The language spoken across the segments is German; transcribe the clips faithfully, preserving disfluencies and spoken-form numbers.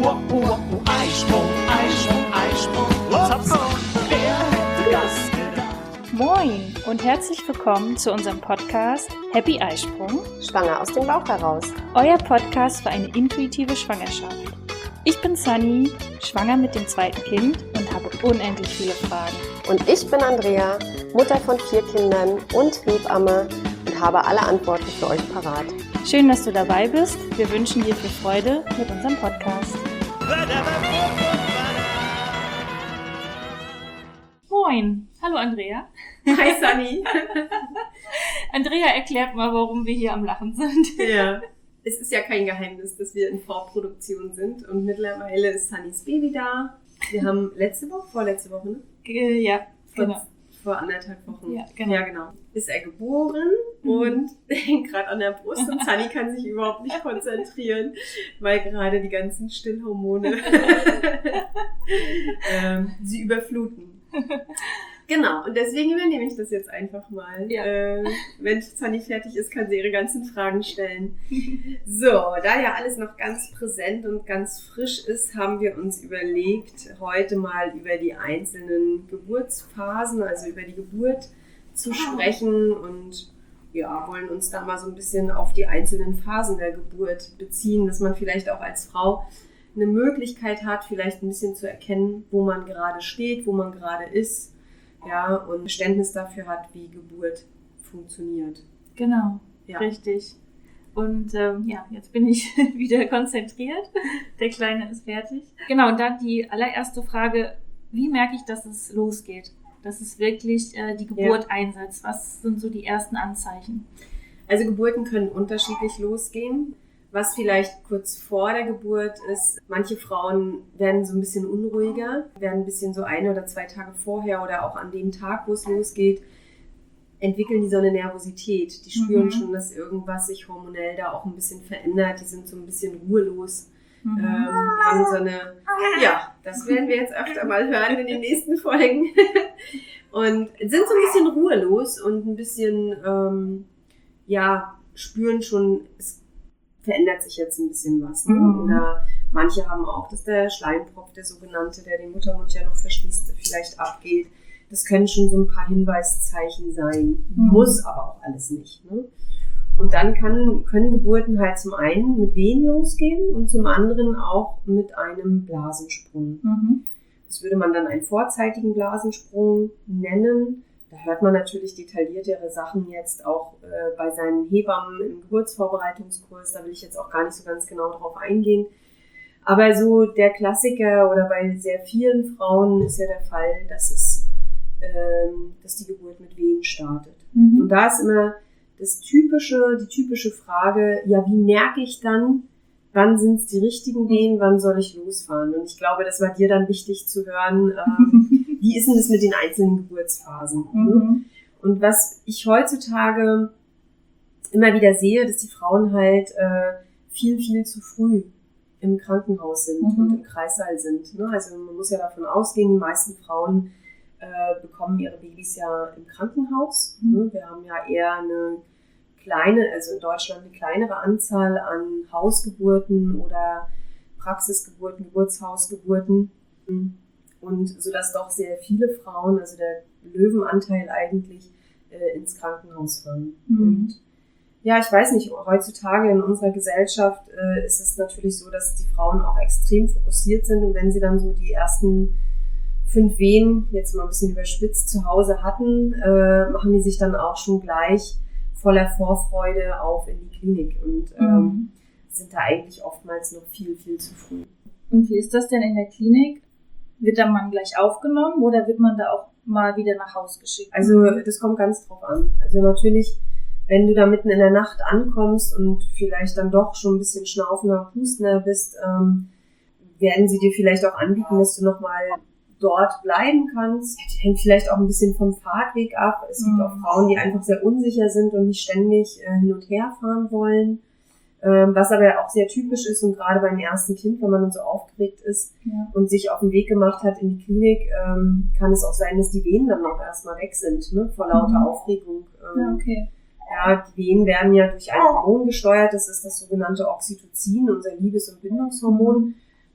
oh, oh, oh, Eisprung, Eisprung, Eisprung, Hopsprung, wer hätte das gedacht? Moin und herzlich willkommen zu unserem Podcast Happy Eisprung, Schwanger aus dem Bauch heraus. Euer Podcast für eine intuitive Schwangerschaft. Ich bin Sunny, schwanger mit dem zweiten Kind und habe unendlich viele Fragen. Und ich bin Andrea, Mutter von vier Kindern und Hebamme und habe alle Antworten für euch parat. Schön, dass du dabei bist. Wir wünschen dir viel Freude mit unserem Podcast. Moin, hallo Andrea. Hi Sunny. Andrea erklärt mal, warum wir hier am Lachen sind. Ja, es ist ja kein Geheimnis, dass wir in Vorproduktion sind und mittlerweile ist Sunnys Baby da. Wir haben letzte Woche, vorletzte Woche, ne? Äh, ja, vor, genau. Vor anderthalb Wochen. Ja, genau. Ja, genau. Ist er geboren mhm. und hängt gerade an der Brust und Sunny kann sich überhaupt nicht konzentrieren, weil gerade die ganzen Stillhormone ähm, sie überfluten. Genau, und deswegen übernehme ich das jetzt einfach mal. Ja. Äh, wenn Sunny fertig ist, kann sie ihre ganzen Fragen stellen. So, da ja alles noch ganz präsent und ganz frisch ist, haben wir uns überlegt, heute mal über die einzelnen Geburtsphasen, also über die Geburt zu sprechen und ja, wollen uns da mal so ein bisschen auf die einzelnen Phasen der Geburt beziehen, dass man vielleicht auch als Frau eine Möglichkeit hat, vielleicht ein bisschen zu erkennen, wo man gerade steht, wo man gerade ist. Ja, und Verständnis dafür hat, wie Geburt funktioniert. Genau, ja. Richtig. Und ähm, ja, jetzt bin ich wieder konzentriert. Der Kleine ist fertig. Genau, und dann die allererste Frage, wie merke ich, dass es losgeht? Dass es wirklich äh, die Geburt ja. einsetzt? Was sind so die ersten Anzeichen? Also Geburten können unterschiedlich losgehen. Was vielleicht kurz vor der Geburt ist, manche Frauen werden so ein bisschen unruhiger, werden ein bisschen so ein oder zwei Tage vorher oder auch an dem Tag, wo es losgeht, entwickeln die so eine Nervosität. Die spüren mhm. schon, dass irgendwas sich hormonell da auch ein bisschen verändert. Die sind so ein bisschen ruhelos, mhm. ähm, haben so eine, ja, das werden wir jetzt öfter mal hören in den nächsten Folgen. Und sind so ein bisschen ruhelos und ein bisschen, ähm, ja, spüren schon, es verändert sich jetzt ein bisschen was. Ne? Mhm. Oder manche haben auch, dass der Schleimpropf, der sogenannte, der den Muttermund ja noch verschließt, vielleicht abgeht. Das können schon so ein paar Hinweiszeichen sein. Mhm. Muss aber auch alles nicht. Ne? Und dann kann, können Geburten halt zum einen mit Wehen losgehen und zum anderen auch mit einem Blasensprung. Mhm. Das würde man dann einen vorzeitigen Blasensprung nennen. Da hört man natürlich detailliertere Sachen jetzt auch äh, bei seinen Hebammen im Geburtsvorbereitungskurs. Da will ich jetzt auch gar nicht so ganz genau drauf eingehen. Aber so der Klassiker oder bei sehr vielen Frauen ist ja der Fall, dass es, ähm, dass die Geburt mit Wehen startet. Mhm. Und da ist immer das typische, die typische Frage, ja, wie merke ich dann, wann sind es die richtigen Wehen, wann soll ich losfahren? Und ich glaube, das war dir dann wichtig zu hören, ähm, wie ist denn das mit den einzelnen Geburtsphasen? Mhm. Und was ich heutzutage immer wieder sehe, dass die Frauen halt äh, viel, viel zu früh im Krankenhaus sind mhm. und im Kreissaal sind. Ne? Also man muss ja davon ausgehen, die meisten Frauen äh, bekommen ihre Babys ja im Krankenhaus. Mhm. Ne? Wir haben ja eher eine kleine, also in Deutschland eine kleinere Anzahl an Hausgeburten oder Praxisgeburten, Geburtshausgeburten. Und so dass doch sehr viele Frauen, also der Löwenanteil eigentlich, äh, ins Krankenhaus fahren. Mhm. Und ja, ich weiß nicht, heutzutage in unserer Gesellschaft äh, ist es natürlich so, dass die Frauen auch extrem fokussiert sind und wenn sie dann so die ersten fünf Wehen, jetzt mal ein bisschen überspitzt, zu Hause hatten, äh, machen die sich dann auch schon gleich voller Vorfreude auf in die Klinik und ähm, mhm. sind da eigentlich oftmals noch viel, viel zu früh. Und wie ist das denn in der Klinik? Wird der Mann gleich aufgenommen oder wird man da auch mal wieder nach Hause geschickt? Also das kommt ganz drauf an. Also natürlich, wenn du da mitten in der Nacht ankommst und vielleicht dann doch schon ein bisschen schnaufender, hustender bist, ähm, werden sie dir vielleicht auch anbieten, dass du nochmal dort bleiben kannst. Das hängt vielleicht auch ein bisschen vom Fahrtweg ab. Es gibt mhm. auch Frauen, die einfach sehr unsicher sind und nicht ständig äh, hin und her fahren wollen. Ähm, was aber auch sehr typisch ist und gerade beim ersten Kind, wenn man dann so aufgeregt ist ja. und sich auf den Weg gemacht hat in die Klinik, ähm, kann es auch sein, dass die Venen dann auch erstmal weg sind, ne, vor lauter mhm. Aufregung. Ähm, ja, okay. Ja, die Venen werden ja durch ein Hormon gesteuert, das ist das sogenannte Oxytocin, unser Liebes- und Bindungshormon.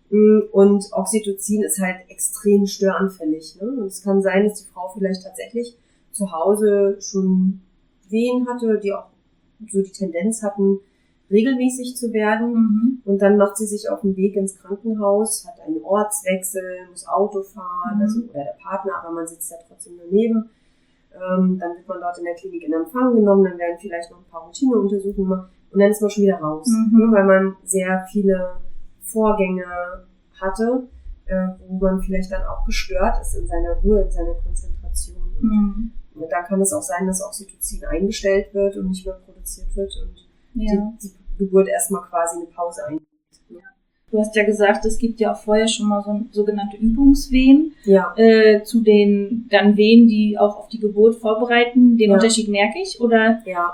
Und Oxytocin ist halt extrem störanfällig. Ne? Und es kann sein, dass die Frau vielleicht tatsächlich zu Hause schon Wehen hatte, die auch so die Tendenz hatten, regelmäßig zu werden. Mhm. Und dann macht sie sich auf den Weg ins Krankenhaus, hat einen Ortswechsel, muss Auto fahren, mhm. also, oder der Partner, aber man sitzt ja trotzdem daneben. Ähm, dann wird man dort in der Klinik in Empfang genommen, dann werden vielleicht noch ein paar Routineuntersuchungen gemacht und dann ist man schon wieder raus. Mhm. Weil man sehr viele Vorgänge hatte, äh, wo man vielleicht dann auch gestört ist in seiner Ruhe, in seiner Konzentration. Mhm. Und da kann es auch sein, dass Oxytocin eingestellt wird und nicht mehr produziert wird und ja. die, die Geburt erstmal quasi eine Pause einlegt. Ja. Du hast ja gesagt, es gibt ja auch vorher schon mal so sogenannte Übungswehen ja. äh, zu den dann Wehen, die auch auf die Geburt vorbereiten. Den ja. Unterschied merke ich, oder? Ja.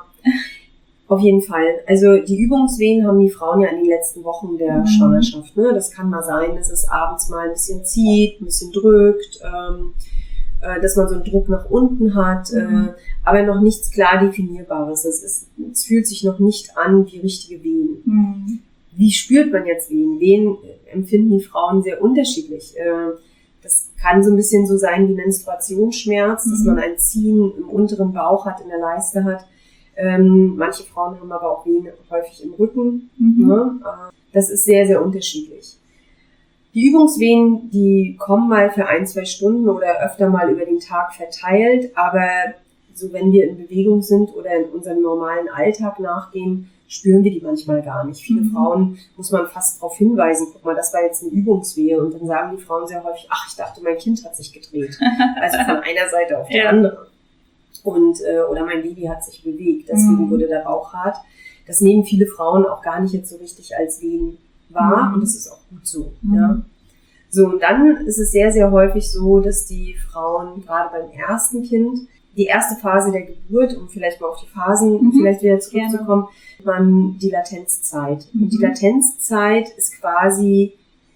Auf jeden Fall. Also die Übungswehen haben die Frauen ja in den letzten Wochen der mhm. Schwangerschaft. Ne? Das kann mal sein, dass es abends mal ein bisschen zieht, ein bisschen drückt, ähm, äh, dass man so einen Druck nach unten hat, mhm. äh, aber noch nichts klar Definierbares. Es, ist, es fühlt sich noch nicht an wie richtige Wehen. Mhm. Wie spürt man jetzt Wehen? Wehen empfinden die Frauen sehr unterschiedlich. Äh, das kann so ein bisschen so sein wie Menstruationsschmerz, mhm. dass man ein Ziehen im unteren Bauch hat, in der Leiste hat. Ähm, manche Frauen haben aber auch Wehen häufig im Rücken. Mhm. Ne? Das ist sehr, sehr unterschiedlich. Die Übungswehen, die kommen mal für ein, zwei Stunden oder öfter mal über den Tag verteilt, aber so wenn wir in Bewegung sind oder in unserem normalen Alltag nachgehen, spüren wir die manchmal gar nicht. Viele mhm. Frauen muss man fast darauf hinweisen, guck mal, das war jetzt eine Übungswehe, und dann sagen die Frauen sehr häufig, ach, ich dachte, mein Kind hat sich gedreht. Also von einer Seite auf die ja. andere. Und, äh, oder mein Baby hat sich bewegt, deswegen mhm. wurde der Bauch hart. Das nehmen viele Frauen auch gar nicht jetzt so richtig als Wehen wahr, mhm. und das ist auch gut so. Mhm. Ja. So, und dann ist es sehr, sehr häufig so, dass die Frauen gerade beim ersten Kind, die erste Phase der Geburt, um vielleicht mal auf die Phasen mhm. vielleicht wieder zurückzukommen, man die Latenzzeit. Mhm. Und die Latenzzeit ist quasi,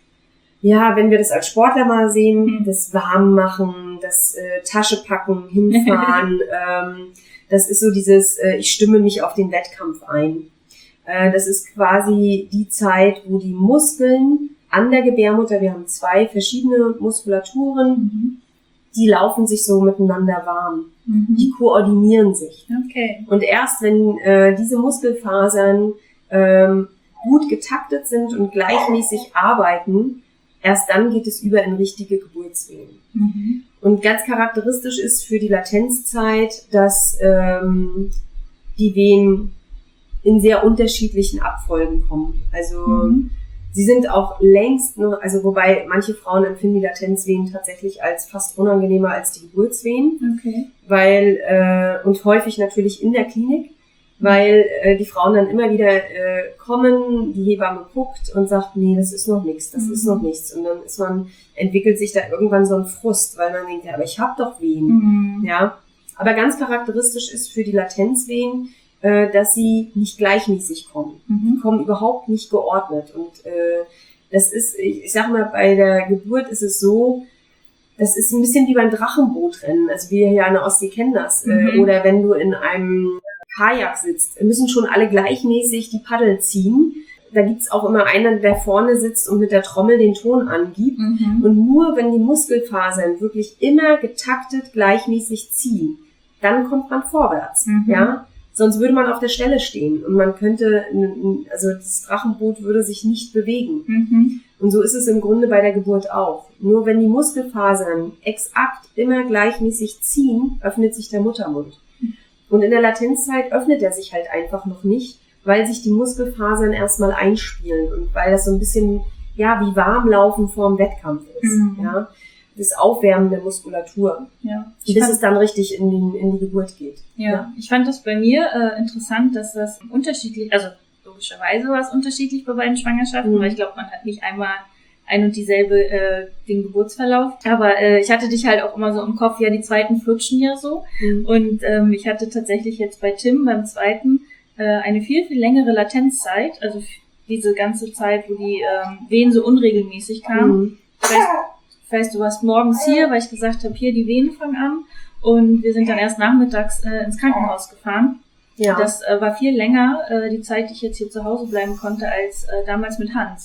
ja, wenn wir das als Sportler mal sehen, mhm. das Warmmachen, das äh, Tasche packen, hinfahren, ähm, das ist so dieses, äh, ich stimme mich auf den Wettkampf ein. Äh, das ist quasi die Zeit, wo die Muskeln an der Gebärmutter, wir haben zwei verschiedene Muskulaturen, mhm. die laufen sich so miteinander warm. Mhm. Die koordinieren sich. Okay. Und erst wenn äh, diese Muskelfasern ähm, gut getaktet sind und gleichmäßig arbeiten, erst dann geht es über in richtige Geburtswehen. Mhm. Und ganz charakteristisch ist für die Latenzzeit, dass ähm, die Wehen in sehr unterschiedlichen Abfolgen kommen. Also mhm. sie sind auch längst noch, also wobei manche Frauen empfinden die Latenzwehen tatsächlich als fast unangenehmer als die Geburtswehen. Okay. Weil, äh, und häufig natürlich in der Klinik, weil äh, die Frauen dann immer wieder äh, kommen, die Hebamme guckt und sagt, nee, das ist noch nichts, das mhm. ist noch nichts. Und dann ist man, entwickelt sich da irgendwann so ein Frust, weil man denkt, ja, aber ich habe doch Wehen. Mhm. Ja. Aber ganz charakteristisch ist für die Latenzwehen, äh, dass sie nicht gleichmäßig kommen. Mhm. Die kommen überhaupt nicht geordnet. Und äh, das ist, ich, ich sag mal, bei der Geburt ist es so, das ist ein bisschen wie beim Drachenbootrennen. Also wir hier an der Ostsee kennen das. Mhm. Äh, oder wenn du in einem Kajak sitzt, müssen schon alle gleichmäßig die Paddel ziehen. Da gibt's auch immer einen, der vorne sitzt und mit der Trommel den Ton angibt. Mhm. Und nur wenn die Muskelfasern wirklich immer getaktet gleichmäßig ziehen, dann kommt man vorwärts. Mhm. Ja, sonst würde man auf der Stelle stehen und man könnte, also das Drachenboot würde sich nicht bewegen. Mhm. Und so ist es im Grunde bei der Geburt auch. Nur wenn die Muskelfasern exakt immer gleichmäßig ziehen, öffnet sich der Muttermund. Und in der Latenzzeit öffnet er sich halt einfach noch nicht, weil sich die Muskelfasern erstmal einspielen und weil das so ein bisschen, ja, wie Warmlaufen vorm Wettkampf ist. Mhm. Ja, das Aufwärmen der Muskulatur. Ja. Bis es dann richtig in die, in die Geburt geht. Ja, ja. Ich fand das bei mir äh, interessant, dass das unterschiedlich, also logischerweise war es unterschiedlich bei beiden Schwangerschaften, mhm. weil ich glaube, man hat nicht einmal ein und dieselbe, äh, den Geburtsverlauf. Aber äh, ich hatte dich halt auch immer so im Kopf, ja, die zweiten flutschen ja so. Mhm. Und ähm, ich hatte tatsächlich jetzt bei Tim beim zweiten äh, eine viel, viel längere Latenzzeit. Also diese ganze Zeit, wo die ähm, Wehen so unregelmäßig kamen. Mhm. Ich weiß, ich weiß, du warst morgens hier, weil ich gesagt habe, hier, die Wehen fangen an. Und wir sind dann erst nachmittags äh, ins Krankenhaus gefahren. Ja. Das äh, war viel länger, äh, die Zeit, die ich jetzt hier zu Hause bleiben konnte, als äh, damals mit Hans.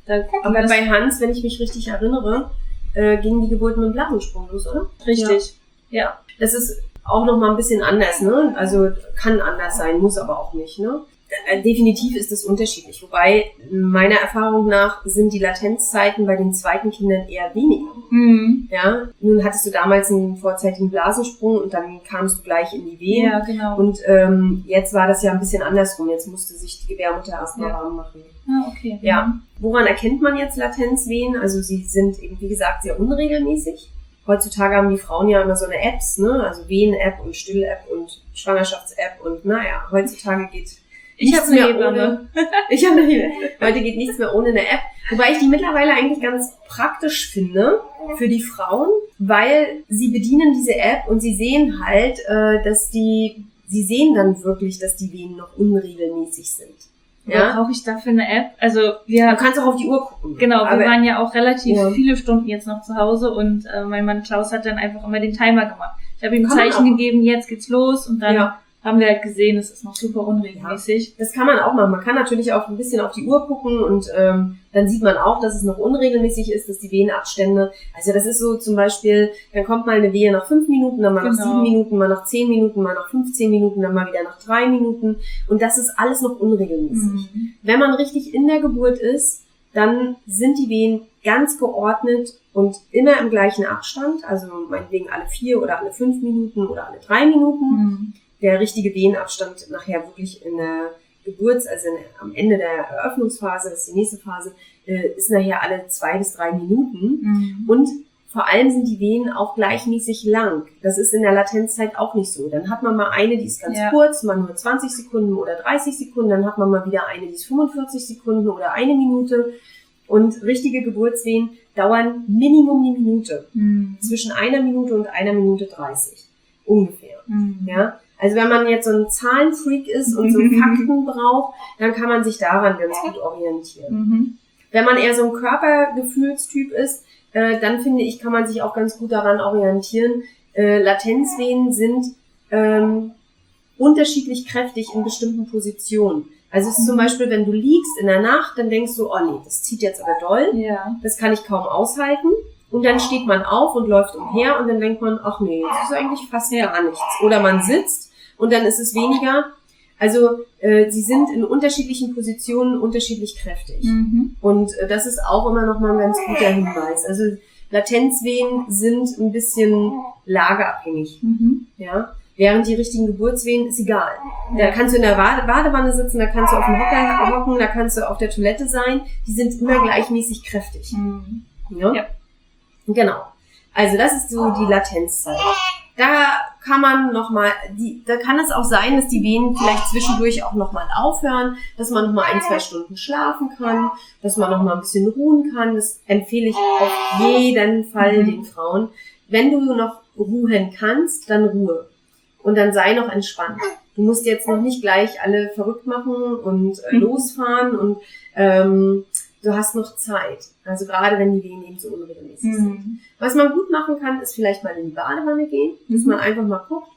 Da Aber bei Hans, wenn ich mich richtig erinnere, äh, ging die Geburt mit dem Blattensprung los, oder? Richtig, ja. ja. Das ist auch nochmal ein bisschen anders, ne? Also kann anders sein, muss aber auch nicht, ne? Definitiv ist es unterschiedlich. Wobei, meiner Erfahrung nach, sind die Latenzzeiten bei den zweiten Kindern eher weniger. Mhm. Ja, nun hattest du damals einen vorzeitigen Blasensprung und dann kamst du gleich in die Wehen. Ja, genau. Und ähm, jetzt war das ja ein bisschen andersrum. Jetzt musste sich die Gebärmutter erstmal ja. warm machen. Ah, okay. Ja. Woran erkennt man jetzt Latenzwehen? Also sie sind eben, wie gesagt, sehr unregelmäßig. Heutzutage haben die Frauen ja immer so eine Apps, ne? Also Wehen-App und Still-App und Schwangerschafts-App und naja, heutzutage geht Ich nichts habe eine mehr ohne. Ich habe eine Hebamme. Heute geht nichts mehr ohne eine App. Wobei ich die mittlerweile eigentlich ganz praktisch finde für die Frauen, weil sie bedienen diese App und sie sehen halt, äh, dass die, sie sehen dann wirklich, dass die Wehen noch unregelmäßig sind. Ja, brauche ich dafür eine App? Also wir Du kannst auch auf die Uhr gucken. Genau, wir aber, waren ja auch relativ ja. viele Stunden jetzt noch zu Hause und äh, mein Mann Klaus hat dann einfach immer den Timer gemacht. Ich habe ihm ein Kann man Zeichen auch. gegeben, jetzt geht's los und dann Ja. haben wir halt gesehen, es ist noch super unregelmäßig. Das kann man auch machen. Man kann natürlich auch ein bisschen auf die Uhr gucken und ähm, dann sieht man auch, dass es noch unregelmäßig ist, dass die Wehenabstände, also das ist so zum Beispiel, dann kommt mal eine Wehe nach fünf Minuten, dann mal nach Genau. sieben Minuten, mal nach zehn Minuten, mal nach fünfzehn Minuten, dann mal wieder nach drei Minuten und das ist alles noch unregelmäßig. Mhm. Wenn man richtig in der Geburt ist, dann sind die Wehen ganz geordnet und immer im gleichen Abstand, also meinetwegen alle vier oder alle fünf Minuten oder alle drei Minuten. Mhm. Der richtige Wehenabstand nachher wirklich in der Geburts-, also in, am Ende der Eröffnungsphase, das ist die nächste Phase, äh, ist nachher alle zwei bis drei Minuten. Mhm. Und vor allem sind die Wehen auch gleichmäßig lang. Das ist in der Latenzzeit auch nicht so. Dann hat man mal eine, die ist ganz Ja. kurz, mal nur zwanzig Sekunden oder dreißig Sekunden. Dann hat man mal wieder eine, die ist fünfundvierzig Sekunden oder eine Minute. Und richtige Geburtswehen dauern Minimum eine Minute. Mhm. Zwischen einer Minute und einer Minute dreißig. Ungefähr. Mhm. Ja, also wenn man jetzt so ein Zahlenfreak ist und so Fakten braucht, dann kann man sich daran ganz gut orientieren. Mhm. Wenn man eher so ein Körpergefühlstyp ist, äh, dann finde ich, kann man sich auch ganz gut daran orientieren. Äh, Latenzwehen sind ähm, unterschiedlich kräftig in bestimmten Positionen. Also es ist zum Beispiel, wenn du liegst in der Nacht, dann denkst du, oh nee, das zieht jetzt aber doll, Ja. das kann ich kaum aushalten. Und dann steht man auf und läuft umher und dann denkt man, ach nee, das ist eigentlich fast Ja. gar nichts. Oder man sitzt und dann ist es weniger. Also äh, sie sind in unterschiedlichen Positionen unterschiedlich kräftig. Mhm. Und äh, das ist auch immer noch mal ein ganz guter Hinweis. Also Latenzwehen sind ein bisschen lageabhängig. Mhm. Ja? Während die richtigen Geburtswehen ist egal. Da Ja. kannst du in der Bade- Badewanne sitzen, da kannst du auf dem Hocker hocken, da kannst du auf der Toilette sein. Die sind immer gleichmäßig kräftig. Mhm. Ja? Ja. Genau. Also das ist so die Latenzzeit. Da kann man noch mal, die, da kann es auch sein, dass die Venen vielleicht zwischendurch auch noch mal aufhören, dass man noch mal ein, zwei Stunden schlafen kann, dass man noch mal ein bisschen ruhen kann. Das empfehle ich auf jeden Fall Mhm. den Frauen. Wenn du noch ruhen kannst, dann Ruhe. Und dann sei noch entspannt. Du musst jetzt noch nicht gleich alle verrückt machen und äh, Mhm. losfahren und ähm, du hast noch Zeit. Also gerade wenn die Wehen eben so unregelmäßig sind. Mhm. Was man gut machen kann, ist vielleicht mal in die Badewanne gehen, dass Mhm. man einfach mal guckt,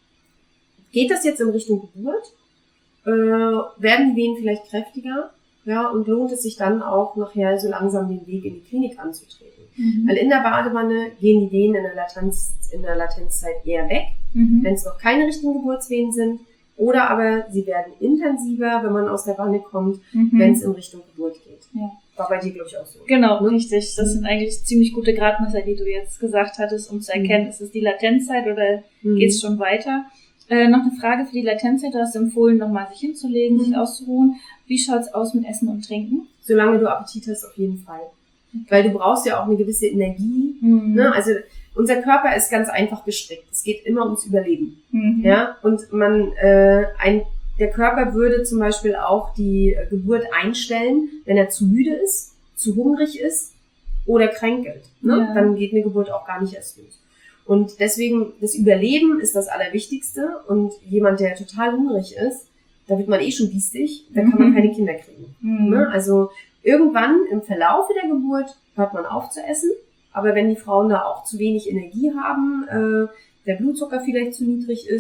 geht das jetzt in Richtung Geburt? Äh, werden die Wehen vielleicht kräftiger? Ja, und lohnt es sich dann auch nachher so langsam den Weg in die Klinik anzutreten? Mhm. Weil in der Badewanne gehen die Wehen in der, Latenz, in der Latenzzeit eher weg, Mhm. wenn es noch keine richtigen Geburtswehen sind. Oder aber sie werden intensiver, wenn man aus der Wanne kommt, Mhm. wenn es in Richtung Geburt geht. Ja. War bei dir, glaube ich, auch so. Genau, Ne? richtig. Das sind eigentlich ziemlich gute Gradmesser, die du jetzt gesagt hattest, um zu erkennen, ist es die Latenzzeit oder Mhm. geht's schon weiter? Äh, noch eine Frage für die Latenzzeit. Du hast empfohlen, nochmal sich hinzulegen, Mhm. sich auszuruhen. Wie schaut's aus mit Essen und Trinken? Solange du Appetit hast, auf jeden Fall. Weil du brauchst ja auch eine gewisse Energie. Mhm. Ne? Also unser Körper ist ganz einfach gestrickt. Es geht immer ums Überleben. Mhm. Ja? Und man, äh, ein, der Körper würde zum Beispiel auch die äh, Geburt einstellen, wenn er zu müde ist, zu hungrig ist oder kränkelt. Ne? Ja. Dann geht eine Geburt auch gar nicht erst los. Und deswegen, das Überleben ist das Allerwichtigste. Und jemand, der total hungrig ist, da wird man eh schon biestig, da kann man Mhm. keine Kinder kriegen. Mhm. Ne? Also irgendwann im Verlaufe der Geburt hört man auf zu essen, aber wenn die Frauen da auch zu wenig Energie haben, äh, der Blutzucker vielleicht zu niedrig ist,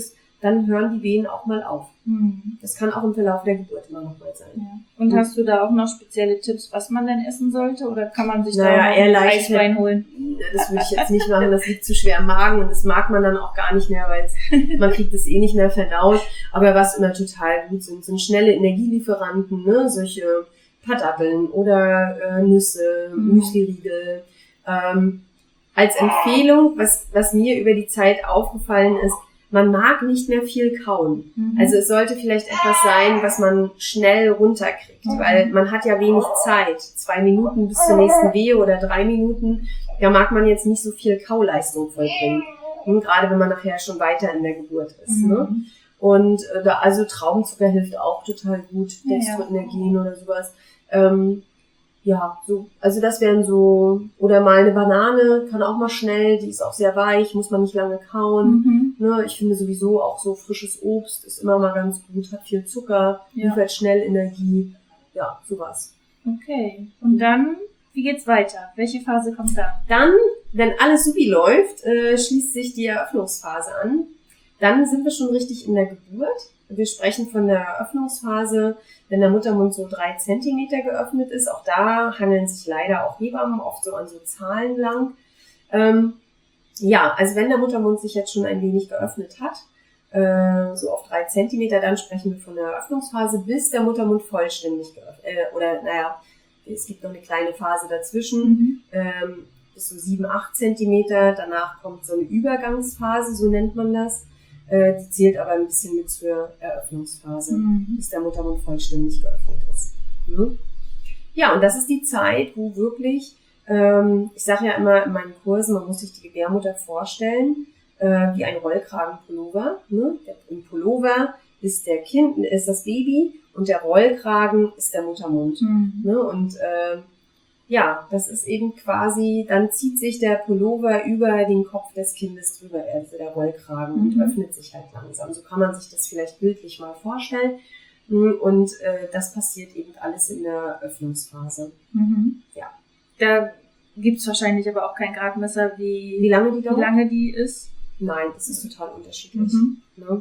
dann hören die Wehen auch mal auf. Mhm. Das kann auch im Verlauf der Geburt immer noch mal sein. Ja. Und mhm. hast du da auch noch spezielle Tipps, was man denn essen sollte? Oder kann man sich naja, da auch ein Eisbein holen? Das würde ich jetzt nicht machen, das liegt zu schwer im Magen und das mag man dann auch gar nicht mehr, weil man kriegt es eh nicht mehr verdaut. Aber was immer total gut sind, sind schnelle Energielieferanten, ne? Solche paar Datteln oder äh, Nüsse, mhm. Müsliriegel. Ähm, als Empfehlung, was, was mir über die Zeit aufgefallen ist, man mag nicht mehr viel kauen. Mhm. Also es sollte vielleicht etwas sein, was man schnell runterkriegt, mhm. weil man hat ja wenig Zeit. Zwei Minuten bis zur nächsten Wehe oder drei Minuten, da mag man jetzt nicht so viel Kauleistung vollbringen. Und gerade wenn man nachher schon weiter in der Geburt ist. Mhm. Ne? Und äh, da, also Traubenzucker hilft auch total gut, Dextroenergien ja. oder sowas. Ähm, ja, so, also das wären so, oder mal eine Banane, kann auch mal schnell, die ist auch sehr weich, muss man nicht lange kauen. Mhm. Ne, ich finde sowieso auch so frisches Obst ist immer mal ganz gut, hat viel Zucker, ja. liefert schnell Energie, ja, sowas. Okay, und dann, wie geht's weiter? Welche Phase kommt dann? Dann, wenn alles supi läuft, äh, schließt sich die Eröffnungsphase an. Dann sind wir schon richtig in der Geburt. Wir sprechen von der Eröffnungsphase, wenn der Muttermund so drei Zentimeter geöffnet ist. Auch da hangeln sich leider auch Hebammen oft so an so Zahlen lang. Ähm, ja, also wenn der Muttermund sich jetzt schon ein wenig geöffnet hat, äh, so auf drei Zentimeter, dann sprechen wir von der Eröffnungsphase, bis der Muttermund vollständig geöffnet, äh, oder naja, es gibt noch eine kleine Phase dazwischen, mhm. ähm, bis so sieben, acht Zentimeter. Danach kommt so eine Übergangsphase, so nennt man das. Die zählt aber ein bisschen mit zur Eröffnungsphase, mhm. bis der Muttermund vollständig geöffnet ist. Ja, und das ist die Zeit, wo wirklich, ähm, ich sage ja immer in meinen Kursen, man muss sich die Gebärmutter vorstellen, äh, wie ein Rollkragenpullover. Ne? Im Pullover ist der Kind, ist das Baby und der Rollkragen ist der Muttermund. Mhm. Ne? Und äh, ja, das ist eben quasi, dann zieht sich der Pullover über den Kopf des Kindes drüber, also der Rollkragen, mhm. und öffnet sich halt langsam. So kann man sich das vielleicht bildlich mal vorstellen. Und äh, das passiert eben alles in der Öffnungsphase. Mhm. Ja. Da gibt's wahrscheinlich aber auch kein Gradmesser, wie, wie lange die dauert? Wie lange die ist. Nein, das ist total unterschiedlich. Mhm. Ne?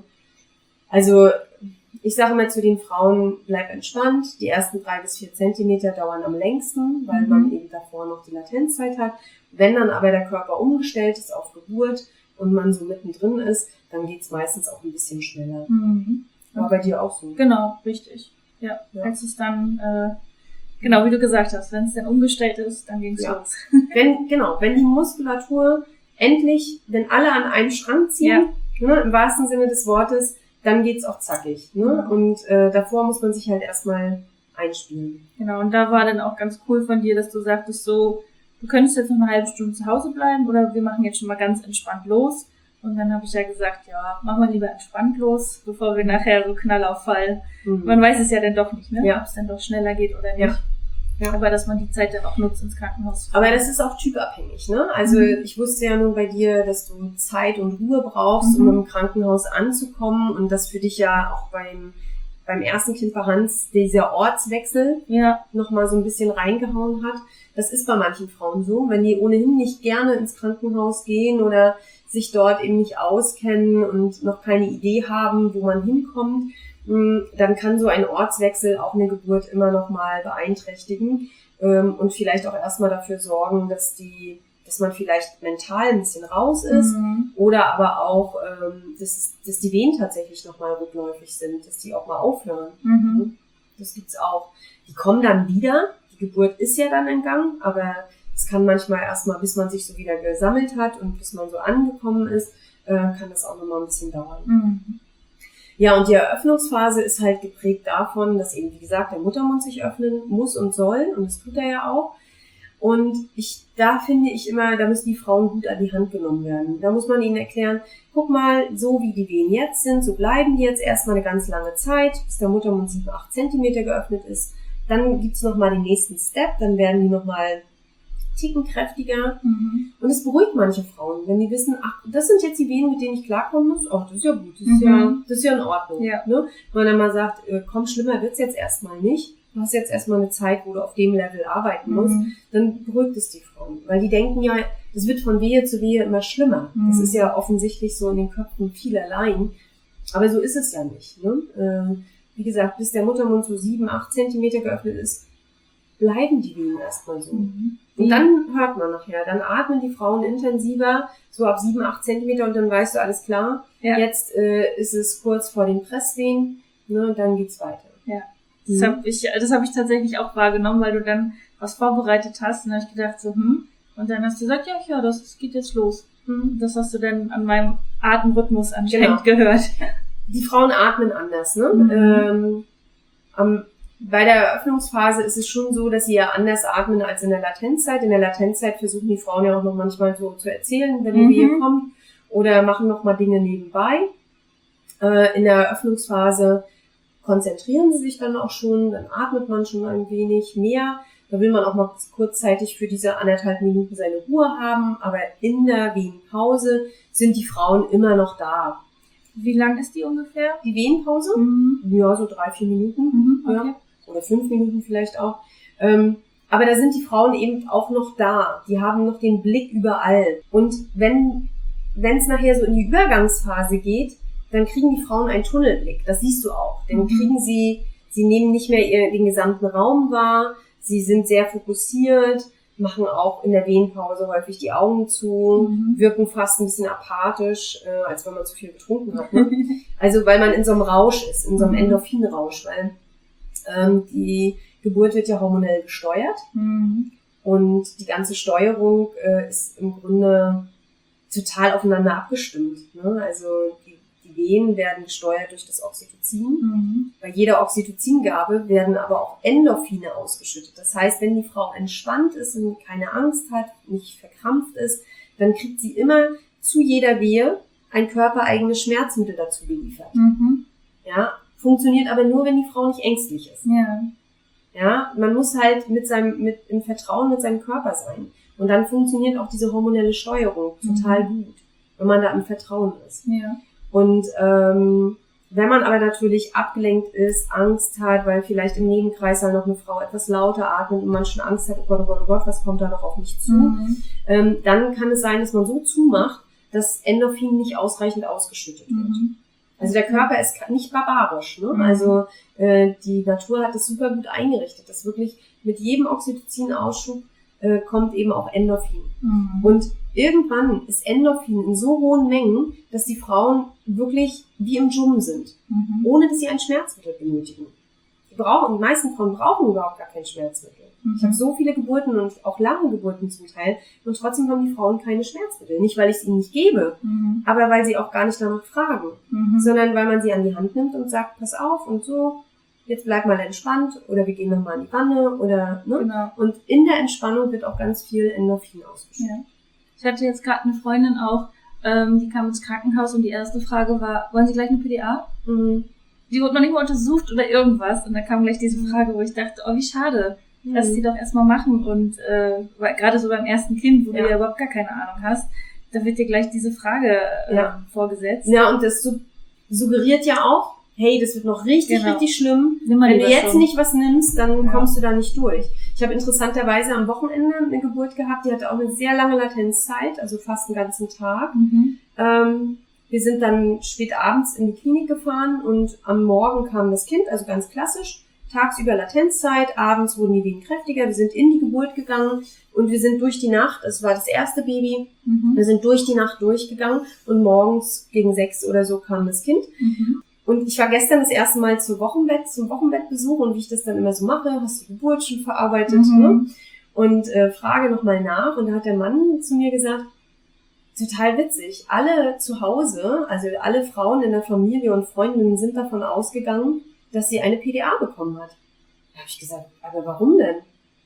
Also ich sage immer zu den Frauen, bleib entspannt. Die ersten drei bis vier Zentimeter dauern am längsten, weil mhm. man eben davor noch die Latenzzeit hat. Wenn dann aber der Körper umgestellt ist auf Geburt und man so mittendrin ist, dann geht's meistens auch ein bisschen schneller. Mhm. War bei dir auch so? Genau, richtig. Ja, ja. Als es dann, äh, genau wie du gesagt hast, wenn es dann umgestellt ist, dann ging's ja. los. Wenn, genau, wenn die Muskulatur endlich, wenn alle an einem Strang ziehen, ja. ne, im wahrsten Sinne des Wortes, dann geht's auch zackig. Ne? Mhm. Und äh, davor muss man sich halt erstmal einspielen. Genau, und da war dann auch ganz cool von dir, dass du sagtest so, du könntest jetzt noch eine halbe Stunde zu Hause bleiben oder wir machen jetzt schon mal ganz entspannt los. Und dann habe ich ja gesagt, ja, machen wir lieber entspannt los, bevor wir nachher so Knall auffallen. Mhm. Man weiß es ja dann doch nicht, ne? Ja. Ob es dann doch schneller geht oder nicht. Ja. Ja. Aber dass man die Zeit dann auch nutzt ins Krankenhaus. Aber das ist auch typabhängig, ne? Also mhm. ich wusste ja nun bei dir, dass du Zeit und Ruhe brauchst, mhm. um im Krankenhaus anzukommen und dass für dich ja auch beim beim ersten Kind bei Hans dieser Ortswechsel ja. nochmal so ein bisschen reingehauen hat. Das ist bei manchen Frauen so, wenn die ohnehin nicht gerne ins Krankenhaus gehen oder sich dort eben nicht auskennen und noch keine Idee haben, wo man hinkommt, dann kann so ein Ortswechsel auch eine Geburt immer noch mal beeinträchtigen und vielleicht auch erstmal dafür sorgen, dass die, dass man vielleicht mental ein bisschen raus ist mhm. oder aber auch, dass, dass die Wehen tatsächlich noch mal rückläufig sind, dass die auch mal aufhören. Mhm. Das gibt's auch. Die kommen dann wieder. Die Geburt ist ja dann in Gang, aber es kann manchmal erstmal, bis man sich so wieder gesammelt hat und bis man so angekommen ist, kann das auch noch mal ein bisschen dauern. Mhm. Ja, und die Eröffnungsphase ist halt geprägt davon, dass eben, wie gesagt, der Muttermund sich öffnen muss und soll. Und das tut er ja auch. Und ich, da finde ich immer, da müssen die Frauen gut an die Hand genommen werden. Da muss man ihnen erklären, guck mal, so wie die Wehen jetzt sind, so bleiben die jetzt erstmal eine ganz lange Zeit, bis der Muttermund sieben, acht Zentimeter geöffnet ist. Dann gibt's nochmal den nächsten Step, dann werden die nochmal Ticken kräftiger. Mhm. Und es beruhigt manche Frauen, wenn die wissen, ach, das sind jetzt die Wehen, mit denen ich klarkommen muss. Ach, das ist ja gut, das ist, mhm. ja, das ist ja in Ordnung. Ja. Ne? Wenn man dann mal sagt, äh, komm, schlimmer wird's jetzt erstmal nicht. Du hast jetzt erstmal eine Zeit, wo du auf dem Level arbeiten musst. Mhm. Dann beruhigt es die Frauen. Weil die denken ja, das wird von Wehe zu Wehe immer schlimmer. Mhm. Das ist ja offensichtlich so in den Köpfen vielerlei. Aber so ist es ja nicht. Ne? Äh, wie gesagt, bis der Muttermund so sieben, acht Zentimeter geöffnet ist, bleiben die Wehen erstmal so. Mhm. Und dann hört man nachher, dann atmen die Frauen intensiver, so ab sieben, acht Zentimeter und dann weißt du, alles klar, Ja. jetzt äh, ist es kurz vor den Presswehen, ne, und dann geht's weiter. Ja. Das Mhm. habe ich, das hab ich tatsächlich auch wahrgenommen, weil du dann was vorbereitet hast und dann habe ich gedacht so, hm, und dann hast du gesagt, ja, ja, das, das geht jetzt los. Hm, das hast du dann an meinem Atemrhythmus anscheinend Genau. gehört. Die Frauen atmen anders, ne? Mhm. Ähm, am, bei der Eröffnungsphase ist es schon so, dass sie ja anders atmen als in der Latenzzeit. In der Latenzzeit versuchen die Frauen ja auch noch manchmal so zu erzählen, wenn die Mhm. Wehe kommt, oder machen noch mal Dinge nebenbei. Äh, in der Eröffnungsphase konzentrieren sie sich dann auch schon, dann atmet man schon ein wenig mehr. Da will man auch mal kurzzeitig für diese anderthalb Minuten seine Ruhe haben, aber in der Wehenpause sind die Frauen immer noch da. Wie lang ist die ungefähr? Die Wehenpause? Mhm. Ja, so drei, vier Minuten. Mhm. Okay. Ja. Oder fünf Minuten vielleicht auch. Ähm, aber da sind die Frauen eben auch noch da. Die haben noch den Blick überall. Und wenn wenn es nachher so in die Übergangsphase geht, dann kriegen die Frauen einen Tunnelblick. Das siehst du auch. Dann Mhm. kriegen sie, sie nehmen nicht mehr ihr, den gesamten Raum wahr. Sie sind sehr fokussiert, machen auch in der Wehenpause häufig die Augen zu, Mhm. wirken fast ein bisschen apathisch, äh, als wenn man zu viel getrunken hat. Ne? Also weil man in so einem Rausch ist, in so einem Mhm. Endorphinrausch, weil ähm, die Geburt wird ja hormonell gesteuert Mhm. und die ganze Steuerung äh, ist im Grunde total aufeinander abgestimmt. Ne? Also die, die Wehen werden gesteuert durch das Oxytocin. Mhm. Bei jeder Oxytocingabe werden aber auch Endorphine ausgeschüttet. Das heißt, wenn die Frau entspannt ist und keine Angst hat, nicht verkrampft ist, dann kriegt sie immer zu jeder Wehe ein körpereigenes Schmerzmittel dazu geliefert. Mhm. Ja, funktioniert aber nur, wenn die Frau nicht ängstlich ist. Ja. Ja, man muss halt mit seinem, mit, im Vertrauen mit seinem Körper sein. Und dann funktioniert auch diese hormonelle Steuerung total gut, wenn man da im Vertrauen ist. Ja. Und ähm, wenn man aber natürlich abgelenkt ist, Angst hat, weil vielleicht im Nebenkreis halt noch eine Frau etwas lauter atmet und man schon Angst hat, oh Gott, oh Gott, oh Gott, was kommt da noch auf mich zu, Mhm. ähm, dann kann es sein, dass man so zumacht, dass Endorphin nicht ausreichend ausgeschüttet wird. Mhm. Also der Körper ist nicht barbarisch, ne? Mhm. Also äh, die Natur hat das super gut eingerichtet, dass wirklich mit jedem Oxytocin-Ausschub äh, kommt eben auch Endorphin. Mhm. Und irgendwann ist Endorphin in so hohen Mengen, dass die Frauen wirklich wie im Dschungel sind, Mhm. ohne dass sie ein Schmerzmittel benötigen. Die brauchen, die meisten Frauen brauchen überhaupt gar kein Schmerzmittel. Mhm. Ich habe so viele Geburten und auch lange Geburten zum Teil und trotzdem haben die Frauen keine Schmerzmittel. Nicht, weil ich es ihnen nicht gebe, Mhm. aber weil sie auch gar nicht danach fragen, Mhm. sondern weil man sie an die Hand nimmt und sagt, pass auf und so, jetzt bleib mal entspannt oder wir gehen nochmal in die Wanne oder, ne? Genau. Und in der Entspannung wird auch ganz viel Endorphin ausgeschüttet. Ja. Ich hatte jetzt gerade eine Freundin auch, ähm, die kam ins Krankenhaus und die erste Frage war, wollen Sie gleich eine P D A? Mhm. Die wurde noch nicht mal untersucht oder irgendwas. Und dann kam gleich diese Frage, wo ich dachte, oh, wie schade. Lass sie doch erstmal machen. Und äh, weil, gerade so beim ersten Kind, wo Ja. du ja überhaupt gar keine Ahnung hast, da wird dir gleich diese Frage äh, Ja. vorgesetzt. Ja, und das su- suggeriert ja auch, hey, das wird noch richtig, Genau. richtig schlimm. Nimm mal Wenn du lieber jetzt schon. nicht was nimmst, dann Ja. kommst du da nicht durch. Ich habe interessanterweise am Wochenende eine Geburt gehabt, die hatte auch eine sehr lange Latenzzeit, also fast einen ganzen Tag. Mhm. Ähm, wir sind dann spät abends in die Klinik gefahren und am Morgen kam das Kind, also ganz klassisch. Tagsüber Latenzzeit, abends wurden die Wehen kräftiger. Wir sind in die Geburt gegangen und wir sind durch die Nacht, es war das erste Baby, Mhm. wir sind durch die Nacht durchgegangen und morgens gegen sechs oder so kam das Kind. Mhm. Und ich war gestern das erste Mal zur Wochenbett, zum Wochenbettbesuch und wie ich das dann immer so mache, hast du die Geburt schon verarbeitet, Mhm. ne? Und äh, frage nochmal nach und da hat der Mann zu mir gesagt, total witzig, alle zu Hause, also alle Frauen in der Familie und Freundinnen sind davon ausgegangen, dass sie eine P D A bekommen hat. Da habe ich gesagt, aber warum denn?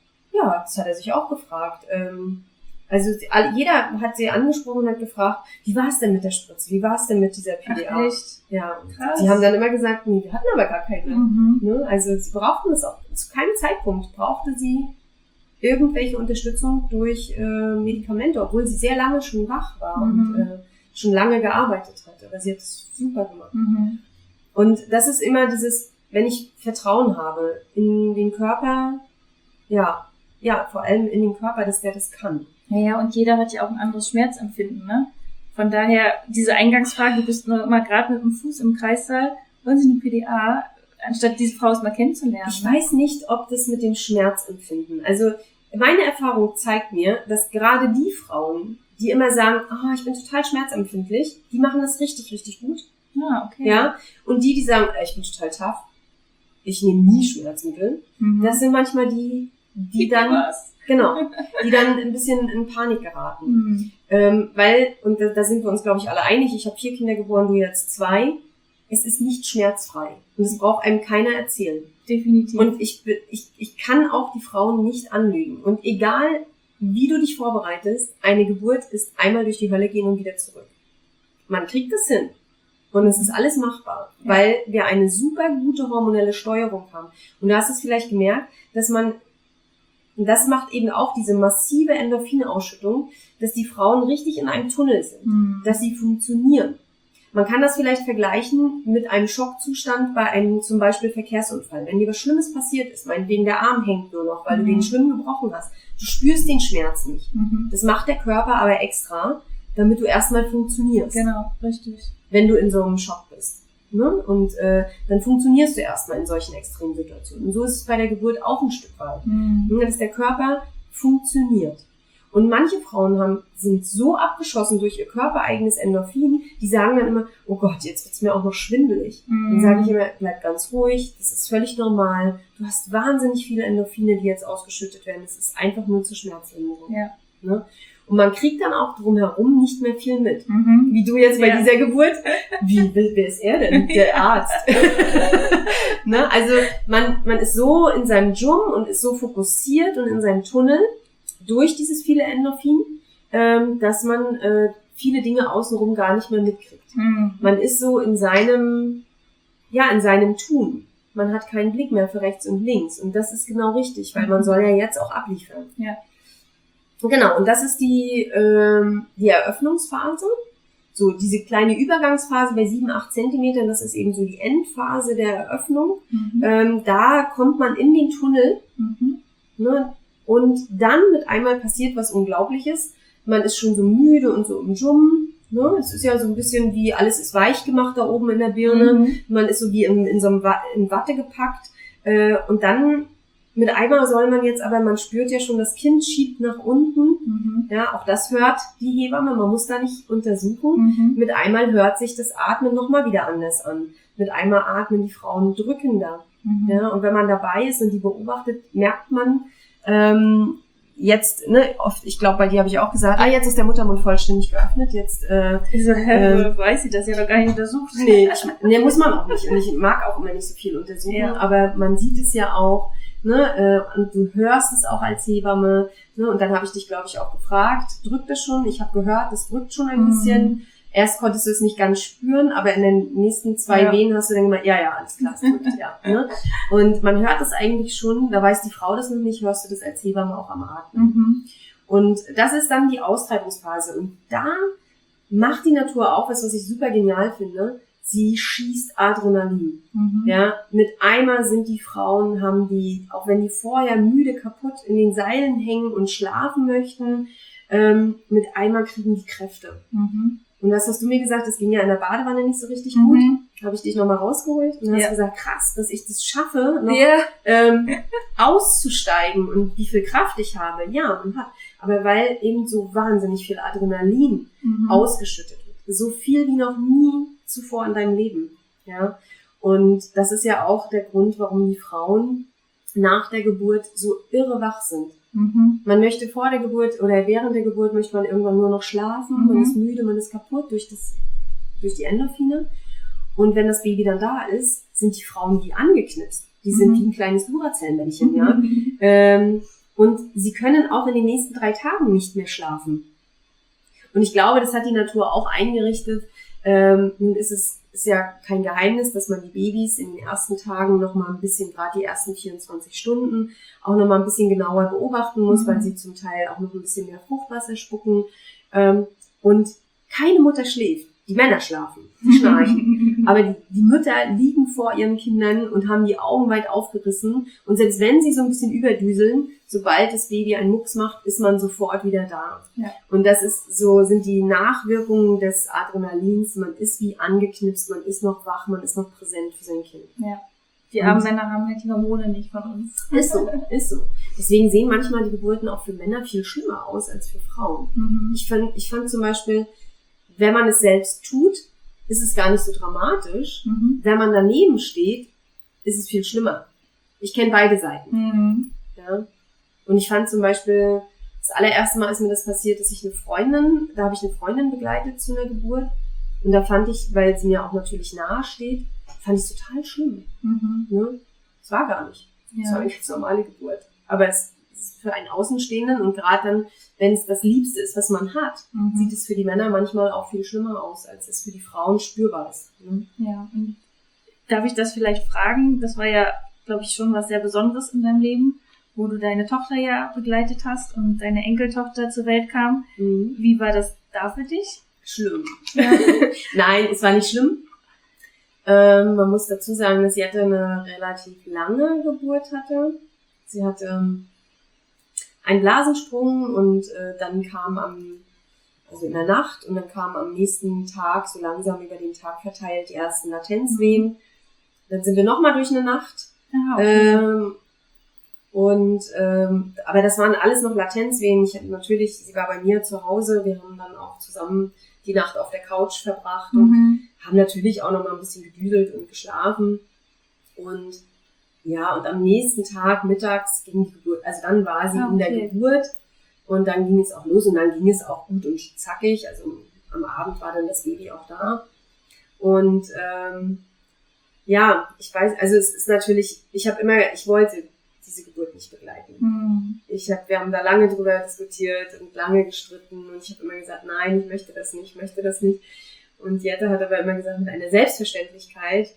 Ja, das hat er sich auch gefragt. Ähm, also sie- alle- jeder hat sie angesprochen und hat gefragt, wie war es denn mit der Spritze? Wie war es denn mit dieser P D A? Ach, echt? Ja, Krass. die haben dann immer gesagt, nee, wir hatten aber gar keine. Mhm. Ne? Also sie brauchten es auch, zu keinem Zeitpunkt brauchte sie irgendwelche Unterstützung durch äh, Medikamente, obwohl sie sehr lange schon wach war Mhm. und äh, schon lange gearbeitet hat. Aber sie hat es super gemacht. Mhm. Und das ist immer dieses, wenn ich Vertrauen habe in den Körper, ja, ja, vor allem in den Körper, dass der das kann. Naja, und jeder hat ja auch ein anderes Schmerzempfinden, ne? Von daher, diese Eingangsfrage, du bist nur mal gerade mit dem Fuß im Kreissaal, wollen Sie eine P D A, anstatt diese Frau mal kennenzulernen? Ich weiß nicht, ob das mit dem Schmerzempfinden, also meine Erfahrung zeigt mir, dass gerade die Frauen, die immer sagen, oh, ich bin total schmerzempfindlich, die machen das richtig, richtig gut. Ah, okay. Ja, und die, die sagen, ich bin total tough, ich nehme nie Schmerzmittel, Mhm. das sind manchmal die, die dann, was. genau, die dann ein bisschen in Panik geraten. Mhm. Ähm, weil, und da, da sind wir uns, glaube ich, alle einig, ich habe vier Kinder geboren, du jetzt zwei, es ist nicht schmerzfrei. Und das braucht einem keiner erzählen. Definitiv. Und ich, ich, ich kann auch die Frauen nicht anlügen. Und egal, wie du dich vorbereitest, eine Geburt ist einmal durch die Hölle gehen und wieder zurück. Man kriegt es hin. Und es ist alles machbar, Ja. weil wir eine super gute hormonelle Steuerung haben. Und du hast es vielleicht gemerkt, dass man, und das macht eben auch diese massive Endorphinausschüttung, dass die Frauen richtig in einem Tunnel sind, Mhm. dass sie funktionieren. Man kann das vielleicht vergleichen mit einem Schockzustand bei einem zum Beispiel Verkehrsunfall. Wenn dir was Schlimmes passiert ist, meinetwegen der Arm hängt nur noch, weil Mhm. du den schlimm gebrochen hast, du spürst den Schmerz nicht. Mhm. Das macht der Körper aber extra, damit du erstmal funktionierst, Genau, richtig. wenn du in so einem Schock bist. Ne? Und äh, dann funktionierst du erstmal in solchen extremen Situationen. Und so ist es bei der Geburt auch ein Stück weit. Mhm. Dass der Körper funktioniert. Und manche Frauen haben, sind so abgeschossen durch ihr körpereigenes Endorphin, die sagen dann immer, oh Gott, jetzt wird's mir auch noch schwindelig. Mhm. Dann sage ich immer, bleib ganz ruhig, das ist völlig normal. Du hast wahnsinnig viele Endorphine, die jetzt ausgeschüttet werden. Das ist einfach nur zur Schmerzlinderung. Ja. Ne? Und man kriegt dann auch drumherum nicht mehr viel mit. Mhm. Wie du jetzt bei Ja. dieser Geburt. Wie, wer wer ist er denn? Der Arzt. Ne? Also man, man ist so in seinem Dschungel und ist so fokussiert und in seinem Tunnel durch dieses viele Endorphin, ähm, dass man äh, viele Dinge außenrum gar nicht mehr mitkriegt. Mhm. Man ist so in seinem, ja, in seinem Tun. Man hat keinen Blick mehr für rechts und links. Und das ist genau richtig, weil man soll ja jetzt auch abliefern. Ja. Genau, und das ist die, ähm, die Eröffnungsphase. So, diese kleine Übergangsphase bei sieben, acht Zentimetern, das ist eben so die Endphase der Eröffnung. Mhm. Ähm, da kommt man in den Tunnel, Mhm. ne, und dann mit einmal passiert was Unglaubliches. Man ist schon so müde und so im Dschungel. Ne? Es ist ja so ein bisschen wie, alles ist weich gemacht da oben in der Birne. Mhm. Man ist so wie in, in so einem Wa- in Watte gepackt. Äh, und dann mit einmal soll man jetzt, aber man spürt ja schon, das Kind schiebt nach unten. Mhm. Ja, auch das hört die Hebamme. Man muss da nicht untersuchen. Mhm. Mit einmal hört sich das Atmen nochmal wieder anders an. Mit einmal atmen die Frauen drückender. Mhm. Ja, und wenn man dabei ist und die beobachtet, merkt man, ähm, jetzt, ne, oft, ich glaube, bei dir habe ich auch gesagt, ah, jetzt ist der Muttermund vollständig geöffnet, jetzt, äh, Ich so, hä, Ähm, weiß sie das ja doch gar nicht untersucht. nee, ich, nee, muss man auch nicht. Und ich mag auch immer nicht so viel untersuchen, Ja. aber man sieht es ja auch, ne, äh, und du hörst es auch als Hebamme, ne, und dann habe ich dich, glaube ich, auch gefragt, drückt das schon? Ich habe gehört, das drückt schon ein Mhm. bisschen. Erst konntest du es nicht ganz spüren, aber in den nächsten zwei Ja. Wehen hast du dann gemeint, ja, ja, alles klar, es drückt, ja. Ne? Und man hört es eigentlich schon, da weiß die Frau das noch nicht, hörst du das als Hebamme auch am Atmen. Mhm. Und das ist dann die Austreibungsphase. Und da macht die Natur auch was, was ich super genial finde. Sie schießt Adrenalin. Mhm. Ja, mit einmal sind die Frauen, haben die, auch wenn die vorher müde, kaputt in den Seilen hängen und schlafen möchten, ähm, mit einmal kriegen die Kräfte. Mhm. Und das hast du mir gesagt, das ging ja in der Badewanne nicht so richtig gut. Mhm. Habe ich dich nochmal rausgeholt und hast Ja. gesagt, krass, dass ich das schaffe, noch Ja. ähm, auszusteigen und wie viel Kraft ich habe. Ja, man hat. Aber weil eben so wahnsinnig viel Adrenalin Mhm. ausgeschüttet wird. So viel wie noch nie zuvor in deinem Leben. Ja. Und das ist ja auch der Grund, warum die Frauen nach der Geburt so irre wach sind. Mhm. Man möchte vor der Geburt oder während der Geburt möchte man irgendwann nur noch schlafen. Mhm. Man ist müde, man ist kaputt durch das, durch die Endorphine. Und wenn das Baby dann da ist, sind die Frauen wie angeknipst. Die sind Mhm. wie ein kleines Duracell-Männchen, ja. Ähm, und sie können auch in den nächsten drei Tagen nicht mehr schlafen. Und ich glaube, das hat die Natur auch eingerichtet. Ähm, nun ist es ist ja kein Geheimnis, dass man die Babys in den ersten Tagen noch mal ein bisschen, gerade die ersten vierundzwanzig Stunden, auch noch mal ein bisschen genauer beobachten muss, Mhm. weil sie zum Teil auch noch ein bisschen mehr Fruchtwasser spucken. Ähm, und keine Mutter schläft. Die Männer schlafen, die schnarchen. Aber die, die Mütter liegen vor ihren Kindern und haben die Augen weit aufgerissen. Und selbst wenn sie so ein bisschen überdüseln, sobald das Baby einen Mucks macht, ist man sofort wieder da. Ja. Und das ist so, sind die Nachwirkungen des Adrenalins. Man ist wie angeknipst, man ist noch wach, man ist noch präsent für sein Kind. Ja. Die armen Männer haben halt die Hormone nicht von uns. Ist so, ist so. Deswegen sehen manchmal die Geburten auch für Männer viel schlimmer aus als für Frauen. Mhm. Ich fand, ich fand zum Beispiel, wenn man es selbst tut, ist es gar nicht so dramatisch. Mhm. Wenn man daneben steht, ist es viel schlimmer. Ich kenne beide Seiten. Mhm. Ja. Und ich fand zum Beispiel, das allererste Mal ist mir das passiert, dass ich eine Freundin, da habe ich eine Freundin begleitet zu einer Geburt. Und da fand ich, weil sie mir auch natürlich nahe steht, fand ich es total schlimm. Mhm. Ne? Es war gar nicht. Es Ja. war eine ganz normale Geburt. Aber es ist für einen Außenstehenden und gerade dann, wenn es das Liebste ist, was man hat, Mhm. sieht es für die Männer manchmal auch viel schlimmer aus, als es für die Frauen spürbar ist. Ne? Ja, und darf ich das vielleicht fragen? Das war ja, glaube ich, schon was sehr Besonderes in deinem Leben, wo du deine Tochter ja begleitet hast und deine Enkeltochter zur Welt kam. Mhm. Wie war das da für dich? Schlimm. Ja. Nein, es war nicht schlimm. Ähm, man muss dazu sagen, dass sie hatte eine relativ lange Geburt hatte. Sie hatte ähm, einen Blasensprung und äh, dann kam am, also in der Nacht und dann kam am nächsten Tag, so langsam über den Tag verteilt, die ersten Latenzwehen. Dann sind wir nochmal durch eine Nacht. Ah, okay. Ähm, und ähm, aber das waren alles noch Latenzwehen. Ich hatte natürlich, sie war bei mir zu Hause. Wir haben dann auch zusammen die Nacht auf der Couch verbracht und Mhm. haben natürlich auch noch mal ein bisschen gedüdelt und geschlafen. Und ja, und am nächsten Tag mittags ging die Geburt. Also dann war sie Ah, in der okay. Geburt und dann ging es auch los und dann ging es auch gut und zackig. Also am Abend war dann das Baby auch da. Und ähm, ja, ich weiß, also es ist natürlich, ich habe immer, ich wollte diese Geburt nicht begleiten. Mhm. Ich hab, wir haben da lange drüber diskutiert und lange gestritten und ich habe immer gesagt, nein, ich möchte das nicht, ich möchte das nicht. Und Jette hat aber immer gesagt, mit einer Selbstverständlichkeit,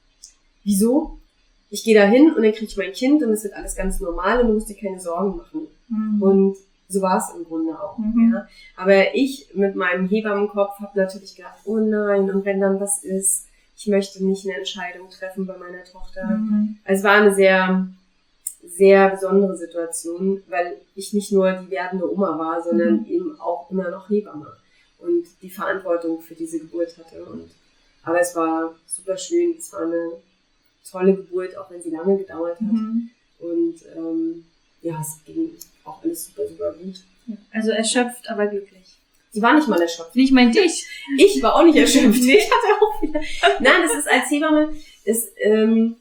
wieso? Ich gehe da hin und dann kriege ich mein Kind und es wird alles ganz normal und du musst dir keine Sorgen machen. Mhm. Und so war es im Grunde auch. Mhm. Ja. Aber ich mit meinem Hebammenkopf habe natürlich gedacht, oh nein, und wenn dann was ist, ich möchte nicht eine Entscheidung treffen bei meiner Tochter. Mhm. Also es war eine sehr, sehr besondere Situation, weil ich nicht nur die werdende Oma war, sondern Mhm. eben auch immer noch Hebamme und die Verantwortung für diese Geburt hatte. Und, aber es war super schön, es war eine tolle Geburt, auch wenn sie lange gedauert hat. Mhm. Und ähm, ja, es ging auch alles super, super gut. Also erschöpft, aber glücklich. Sie war nicht mal erschöpft. Wie ich mein dich. Ich war auch nicht erschöpft. Ich hatte auch wieder. Nein, das ist als Hebamme, das, ähm,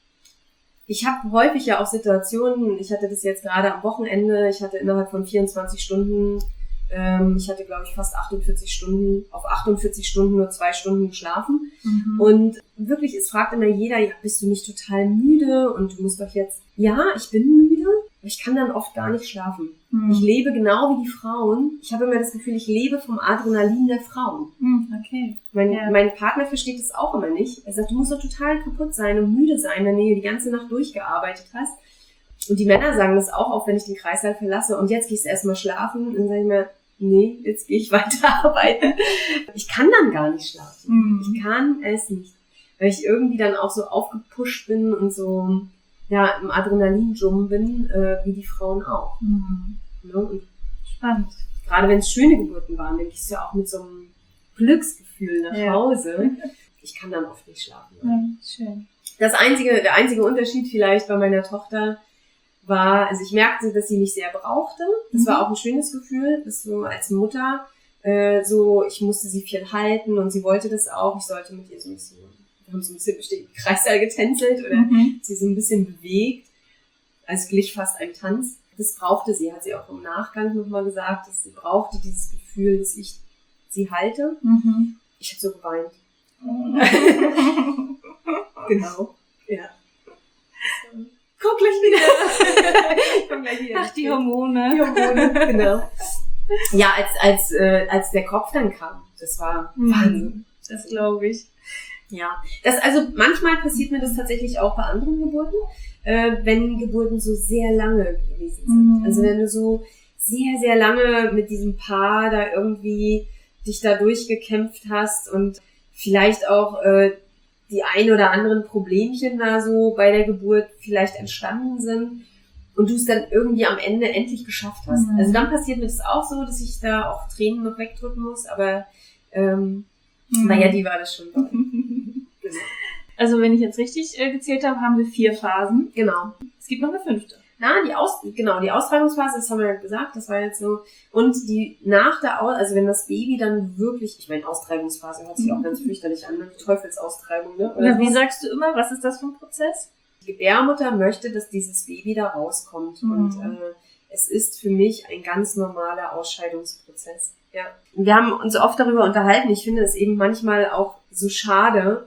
ich habe häufig ja auch Situationen, ich hatte das jetzt gerade am Wochenende, ich hatte innerhalb von vierundzwanzig Stunden, ähm, ich hatte glaube ich fast achtundvierzig Stunden, auf achtundvierzig Stunden nur zwei Stunden geschlafen. Mhm. Und wirklich, es fragt immer jeder, ja, bist du nicht total müde? Und du musst doch jetzt, ja, ich bin müde, aber ich kann dann oft gar nicht schlafen. Mhm. Ich lebe genau wie die Frauen. Ich habe immer das Gefühl, ich lebe vom Adrenalin der Frauen. Mhm. Okay. Mein, Ja. mein Partner versteht das auch immer nicht. Er sagt, du musst doch total kaputt sein und müde sein, wenn du die ganze Nacht durchgearbeitet hast. Und die Männer sagen das auch, auch wenn ich den Kreißsaal verlasse. Und jetzt gehst du erstmal schlafen. Und dann sage ich mir, nee, jetzt gehe ich weiter arbeiten. Ich kann dann gar nicht schlafen. Mhm. Ich kann es nicht. Weil ich irgendwie dann auch so aufgepusht bin und so, ja, im Adrenalin-Dschungel bin, äh, wie die Frauen auch. Mhm. Ne? Und Spannend. gerade wenn es schöne Geburten waren, dann gehst du ja auch mit so einem Glücksgefühl nach Ja. Hause. Ich kann dann oft nicht schlafen. Ja, schön. Das einzige, der einzige Unterschied vielleicht bei meiner Tochter war, also ich merkte, dass sie mich sehr brauchte. Das Mhm. war auch ein schönes Gefühl, dass so als Mutter, äh, so, ich musste sie viel halten und sie wollte das auch. Ich sollte mit ihr so ein bisschen, wir haben so ein bisschen bestimmt Kreissaal getänzelt oder Mhm. sie so ein bisschen bewegt, als glich fast ein Tanz. Das brauchte sie, hat sie auch im Nachgang nochmal gesagt, dass sie brauchte dieses Gefühl, dass ich sie halte. Mhm. Ich habe so geweint. Genau. Ja. Guck gleich wieder. Ich komm gleich wieder. Ach, die Hormone. Die Hormone, genau. Ja, als, als, äh, als der Kopf dann kam, das war Mhm. Wahnsinn. Das glaube ich. Ja, das, also manchmal passiert mir das tatsächlich auch bei anderen Geburten, äh, wenn Geburten so sehr lange gewesen sind. Mhm. Also wenn du so sehr, sehr lange mit diesem Paar da irgendwie dich da durchgekämpft hast und vielleicht auch äh, die ein oder anderen Problemchen da so bei der Geburt vielleicht entstanden sind und du es dann irgendwie am Ende endlich geschafft hast. Mhm. Also dann passiert mir das auch so, dass ich da auch Tränen noch wegdrücken muss, aber ähm, mhm. naja, die war das schon toll. Genau. Also wenn ich jetzt richtig äh, gezählt habe, haben wir vier Phasen. Genau. Es gibt noch eine fünfte. Na, die Aus, genau, die Austragungsphase, das haben wir ja gesagt, das war jetzt so. Und die nach der Aus, also wenn das Baby dann wirklich, ich meine, Austragungsphase hört sich mhm. auch ganz fürchterlich an, ne? Teufelsaustreibung, ne? Oder ja, wie sagst du immer, was ist das für ein Prozess? Die Gebärmutter möchte, dass dieses Baby da rauskommt. Mhm. Und äh, es ist für mich ein ganz normaler Ausscheidungsprozess. Ja. Wir haben uns oft darüber unterhalten. Ich finde es eben manchmal auch so schade,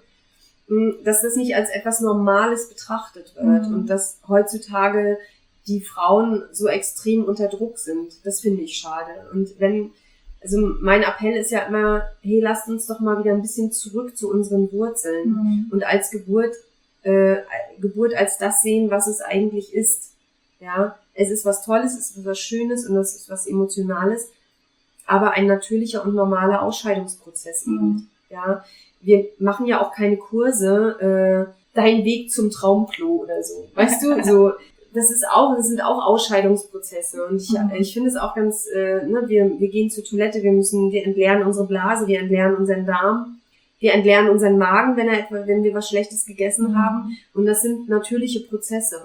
dass das nicht als etwas Normales betrachtet wird mhm. und dass heutzutage die Frauen so extrem unter Druck sind. Das finde ich schade. Und wenn, also mein Appell ist ja immer, hey, lasst uns doch mal wieder ein bisschen zurück zu unseren Wurzeln mhm. und als Geburt, äh, Geburt als das sehen, was es eigentlich ist. Ja, es ist was Tolles, es ist was Schönes und es ist was Emotionales, aber ein natürlicher und normaler Ausscheidungsprozess eben. Mhm. Ja, wir machen ja auch keine Kurse, äh, dein Weg zum Traumklo oder so. Weißt du, so, das ist auch, das sind auch Ausscheidungsprozesse. Und ich, mhm. ich finde es auch ganz, äh, ne, wir, wir gehen zur Toilette, wir müssen, wir entleeren unsere Blase, wir entleeren unseren Darm, wir entleeren unseren Magen, wenn er etwa, wenn wir was Schlechtes gegessen mhm. haben. Und das sind natürliche Prozesse,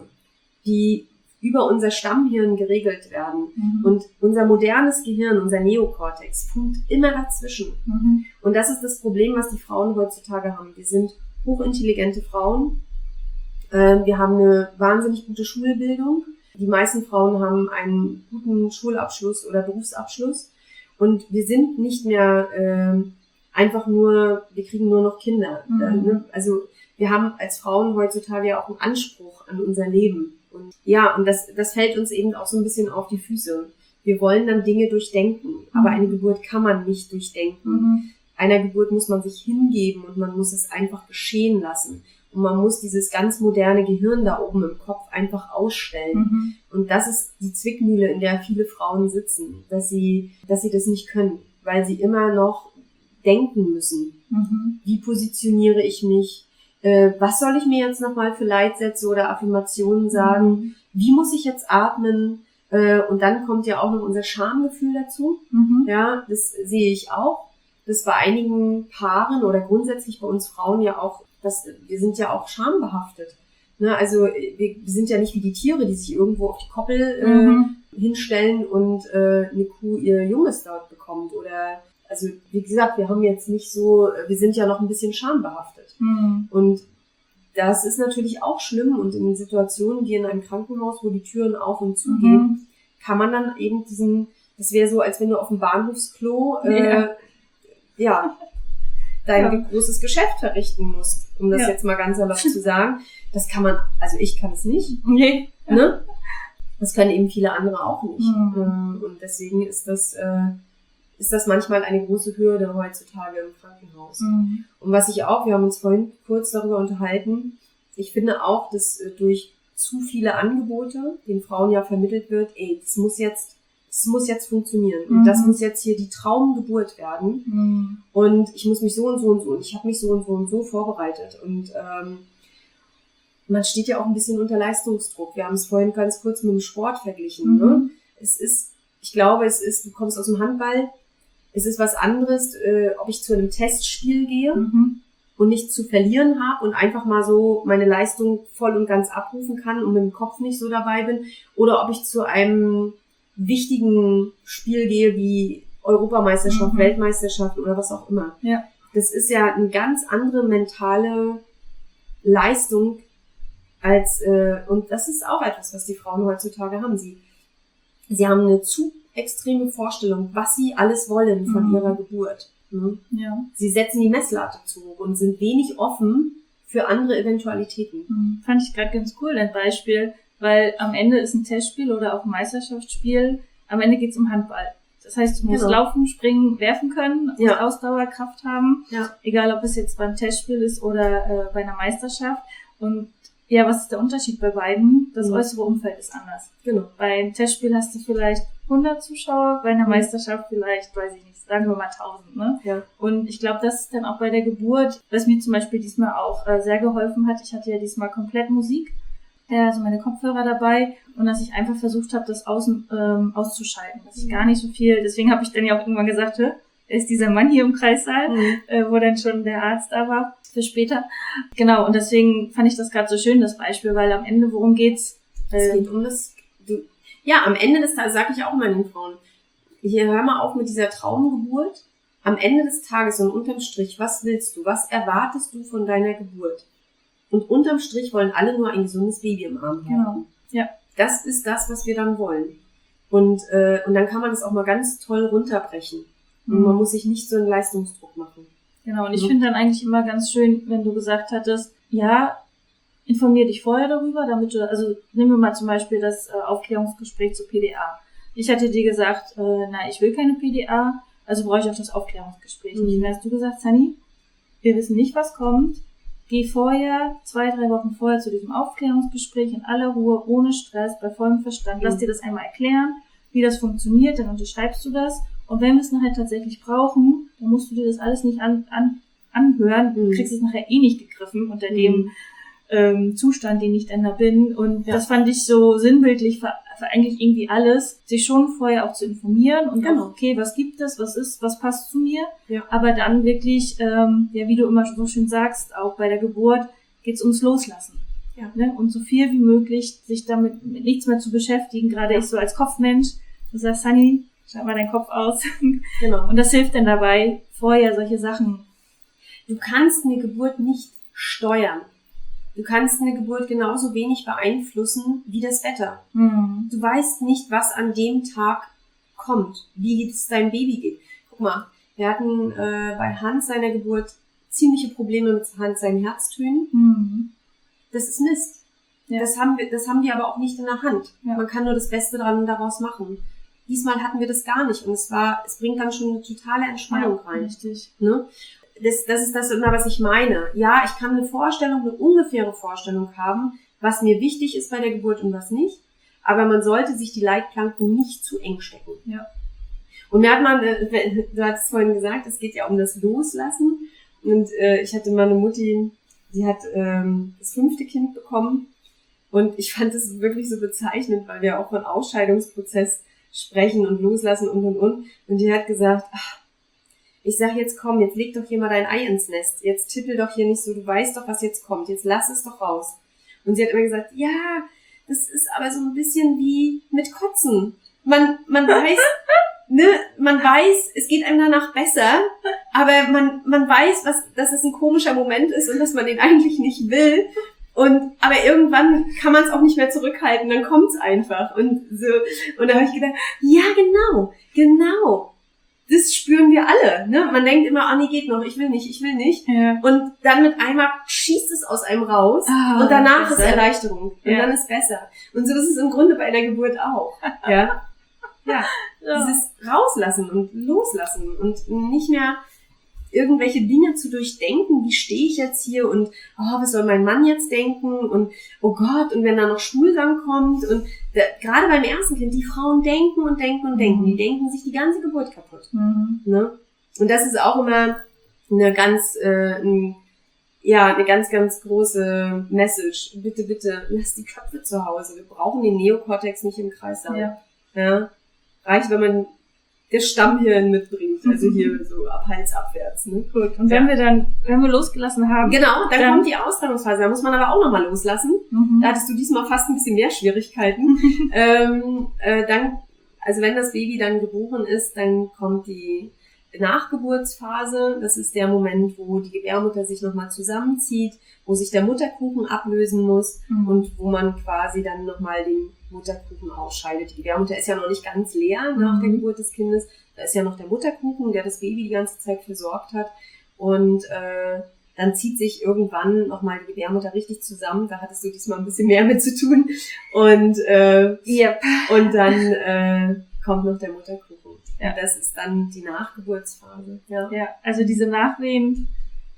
die über unser Stammhirn geregelt werden. Mhm. Und unser modernes Gehirn, unser Neokortex, funkt immer dazwischen. Mhm. Und das ist das Problem, was die Frauen heutzutage haben. Wir sind hochintelligente Frauen. Äh, wir haben eine wahnsinnig gute Schulbildung. Die meisten Frauen haben einen guten Schulabschluss oder Berufsabschluss. Und wir sind nicht mehr äh, einfach nur, wir kriegen nur noch Kinder. Mhm. Äh, ne? Also wir haben als Frauen heutzutage ja auch einen Anspruch an unser Leben. Und ja, und das, das fällt uns eben auch so ein bisschen auf die Füße. Wir wollen dann Dinge durchdenken, mhm. aber eine Geburt kann man nicht durchdenken. Mhm. Einer Geburt muss man sich hingeben und man muss es einfach geschehen lassen. Und man muss dieses ganz moderne Gehirn da oben im Kopf einfach ausstellen. Mhm. Und das ist die Zwickmühle, in der viele Frauen sitzen, dass sie, dass sie das nicht können, weil sie immer noch denken müssen. Mhm. Wie positioniere ich mich? Äh, was soll ich mir jetzt nochmal für Leitsätze oder Affirmationen sagen? Mhm. Wie muss ich jetzt atmen? Äh, und dann kommt ja auch noch unser Schamgefühl dazu. Mhm. Ja, das sehe ich auch. Das bei einigen Paaren oder grundsätzlich bei uns Frauen ja auch, das, wir sind ja auch schambehaftet. Ne? Also wir, wir sind ja nicht wie die Tiere, die sich irgendwo auf die Koppel äh, mhm. hinstellen und äh, eine Kuh ihr Junges dort bekommt. Oder also wie gesagt, wir haben jetzt nicht so, wir sind ja noch ein bisschen schambehaftet. Mhm. Und das ist natürlich auch schlimm und in Situationen wie in einem Krankenhaus, wo die Türen auf und zu gehen, mhm. kann man dann eben diesen, das wäre so, als wenn du auf dem Bahnhofsklo äh, ja. ja, dein ja. großes Geschäft verrichten musst, um das ja. jetzt mal ganz salopp zu sagen. Das kann man, also ich kann es nicht. Nee. Ne? Das können eben viele andere auch nicht. Mhm. Und deswegen ist das, äh, ist das manchmal eine große Hürde heutzutage im Krankenhaus. Mhm. Und was ich auch, wir haben uns vorhin kurz darüber unterhalten, ich finde auch, dass äh, durch zu viele Angebote den Frauen ja vermittelt wird, ey, das muss jetzt Es muss jetzt funktionieren. Mhm. Und das muss jetzt hier die Traumgeburt werden. Mhm. Und ich muss mich so und so und so und ich habe mich so und so und so vorbereitet. Und ähm, man steht ja auch ein bisschen unter Leistungsdruck. Wir haben es vorhin ganz kurz mit dem Sport verglichen. Mhm. Ne? Es ist, ich glaube, es ist, du kommst aus dem Handball, es ist was anderes, äh, ob ich zu einem Testspiel gehe mhm. und nichts zu verlieren habe und einfach mal so meine Leistung voll und ganz abrufen kann und mit dem Kopf nicht so dabei bin. Oder ob ich zu einem wichtigen Spiel gehe wie Europameisterschaft, mhm. Weltmeisterschaft oder was auch immer. Ja. Das ist ja eine ganz andere mentale Leistung als äh, und das ist auch etwas, was die Frauen heutzutage haben. Sie sie haben eine zu extreme Vorstellung, was sie alles wollen von mhm. ihrer Geburt. Mhm. Ja. Sie setzen die Messlatte zu hoch und sind wenig offen für andere Eventualitäten. Mhm. Fand ich gerade ganz cool, ein Beispiel. Weil am Ende ist ein Testspiel oder auch ein Meisterschaftsspiel, am Ende geht's um Handball. Das heißt, du musst genau. laufen, springen, werfen können, musst ja. Ausdauer, Kraft haben, ja. egal ob es jetzt beim Testspiel ist oder äh, bei einer Meisterschaft. Und Ja, was ist der Unterschied bei beiden? Das Mhm. äußere Umfeld ist anders. Genau. Beim Testspiel hast du vielleicht hundert Zuschauer, bei einer Meisterschaft vielleicht, weiß ich nicht, sagen wir mal tausend, ne? Ja. Und ich glaube, das ist dann auch bei der Geburt, was mir zum Beispiel diesmal auch äh, sehr geholfen hat. Ich hatte ja diesmal komplett Musik, äh, also meine Kopfhörer dabei, und dass ich einfach versucht habe, das außen ähm, auszuschalten, dass ich gar nicht so viel, deswegen habe ich dann ja auch irgendwann gesagt, hä, ist dieser Mann hier im Kreissaal, Mhm. äh, wo dann schon der Arzt da war, für später. Genau, und deswegen fand ich das gerade so schön, das Beispiel, weil am Ende, worum geht's? Es Äh, geht um das, du, ja, am Ende des Tages, sage ich auch mal den Frauen, hier hör mal auf mit dieser Traumgeburt. Am Ende des Tages und unterm Strich, was willst du? Was erwartest du von deiner Geburt? Und unterm Strich wollen alle nur ein gesundes Baby im Arm haben. Genau, ja. Das ist das, was wir dann wollen. Und, äh, und dann kann man das auch mal ganz toll runterbrechen. Und man muss sich nicht so einen Leistungsdruck machen. Genau, und ich Mhm. finde dann eigentlich immer ganz schön, wenn du gesagt hattest, ja, informier dich vorher darüber, damit du, also nehmen wir mal zum Beispiel das äh, Aufklärungsgespräch zu P D A. Ich hatte dir gesagt, äh, na, ich will keine P D A, also brauche ich auch das Aufklärungsgespräch Mhm. nicht. Und dann hast du gesagt, Sunny, wir wissen nicht, was kommt, geh vorher, zwei, drei Wochen vorher zu diesem Aufklärungsgespräch in aller Ruhe, ohne Stress, bei vollem Verstand, lass Mhm. dir das einmal erklären, wie das funktioniert, dann unterschreibst du das. Und wenn wir es nachher tatsächlich brauchen, dann musst du dir das alles nicht an, an, anhören. Du Mhm. kriegst es nachher eh nicht gegriffen unter dem ähm, Zustand, den ich dann da bin. Und Ja. das fand ich so sinnbildlich für, für eigentlich irgendwie alles, sich schon vorher auch zu informieren und Genau. auch, okay, was gibt es, was ist, was passt zu mir. Ja. Aber dann wirklich, ähm, ja, wie du immer so schön sagst, auch bei der Geburt geht's ums Loslassen. Ja. Ne? Und so viel wie möglich sich damit mit nichts mehr zu beschäftigen. Gerade Ja. ich so als Kopfmensch, du sagst, Sunny, schalt mal deinen Kopf aus. Genau. Und das hilft dann dabei, vorher solche Sachen. Du kannst eine Geburt nicht steuern. Du kannst eine Geburt genauso wenig beeinflussen wie das Wetter. Hm. Du weißt nicht, was an dem Tag kommt, wie es deinem Baby geht. Guck mal, wir hatten äh, bei Hans seiner Geburt ziemliche Probleme mit Hans seinen Herztönen. Hm. Das ist Mist. Ja. Das haben wir, das haben wir aber auch nicht in der Hand. Ja. Man kann nur das Beste dran daraus machen. Diesmal hatten wir das gar nicht und es war, es bringt dann schon eine totale Entspannung rein. Richtig. Ne? Das, das ist das immer, was ich meine. Ja, ich kann eine Vorstellung, eine ungefähre Vorstellung haben, was mir wichtig ist bei der Geburt und was nicht. Aber man sollte sich die Leitplanken nicht zu eng stecken. Ja. Und mir hat man, äh, du hast vorhin gesagt, es geht ja um das Loslassen. Und äh, ich hatte mal eine Mutti, die hat ähm, das fünfte Kind bekommen. Und ich fand das wirklich so bezeichnend, weil wir auch von Ausscheidungsprozess sprechen und loslassen und und und. Und die hat gesagt, ach, ich sag jetzt komm, jetzt leg doch hier mal dein Ei ins Nest. Jetzt tippel doch hier nicht so, du weißt doch, was jetzt kommt. Jetzt lass es doch raus. Und sie hat immer gesagt, ja, das ist aber so ein bisschen wie mit Kotzen. Man, man weiß, ne, man weiß, es geht einem danach besser, aber man, man weiß, was, dass es ein komischer Moment ist und dass man den eigentlich nicht will. Und, aber irgendwann kann man es auch nicht mehr zurückhalten, dann kommt's einfach. Und so, und da habe ich gedacht, ja, genau, genau. Das spüren wir alle, ne? Man denkt immer, ah, nee, geht noch, ich will nicht, ich will nicht. Ja. Und dann mit einmal schießt es aus einem raus Ah, und danach ist besser. Erleichterung. Und Ja. dann ist besser. Und so ist es im Grunde bei einer Geburt auch. Ja. Ja. Ja. Dieses Rauslassen und Loslassen und nicht mehr irgendwelche Dinge zu durchdenken, wie stehe ich jetzt hier und oh, was soll mein Mann jetzt denken und oh Gott, und wenn da noch Stuhlgang kommt und da, gerade beim ersten Kind, die Frauen denken und denken und denken, die denken sich die ganze Geburt kaputt. Mhm. Ne? Und das ist auch immer eine ganz, äh, ein, ja, eine ganz, ganz große Message. Bitte, bitte, lass die Köpfe zu Hause. Wir brauchen den Neokortex nicht im Kreis haben. Ja. Ja? Reicht, wenn man das Stammhirn mitbringt, also hier so ab Hals abwärts. Ne? Gut. Und wenn Ja. wir dann, wenn wir losgelassen haben. Genau, dann, Dann- kommt die Austragungsphase. Da muss man aber auch nochmal loslassen. Mhm. Da hattest du diesmal fast ein bisschen mehr Schwierigkeiten. ähm, äh, dann, also wenn das Baby dann geboren ist, dann kommt die Nachgeburtsphase. Das ist der Moment, wo die Gebärmutter sich nochmal zusammenzieht, wo sich der Mutterkuchen ablösen muss Mhm. und wo man quasi dann nochmal den Mutterkuchen ausscheidet. Die Gebärmutter ist ja noch nicht ganz leer nach Mhm. der Geburt des Kindes. Da ist ja noch der Mutterkuchen, der das Baby die ganze Zeit versorgt hat. Und äh, dann zieht sich irgendwann nochmal die Gebärmutter richtig zusammen. Da hattest du diesmal ein bisschen mehr mit zu tun. Und, äh, Yep. und dann äh, kommt noch der Mutterkuchen. Ja. Und das ist dann die Nachgeburtsphase. Ja. Ja, also diese Nachwehen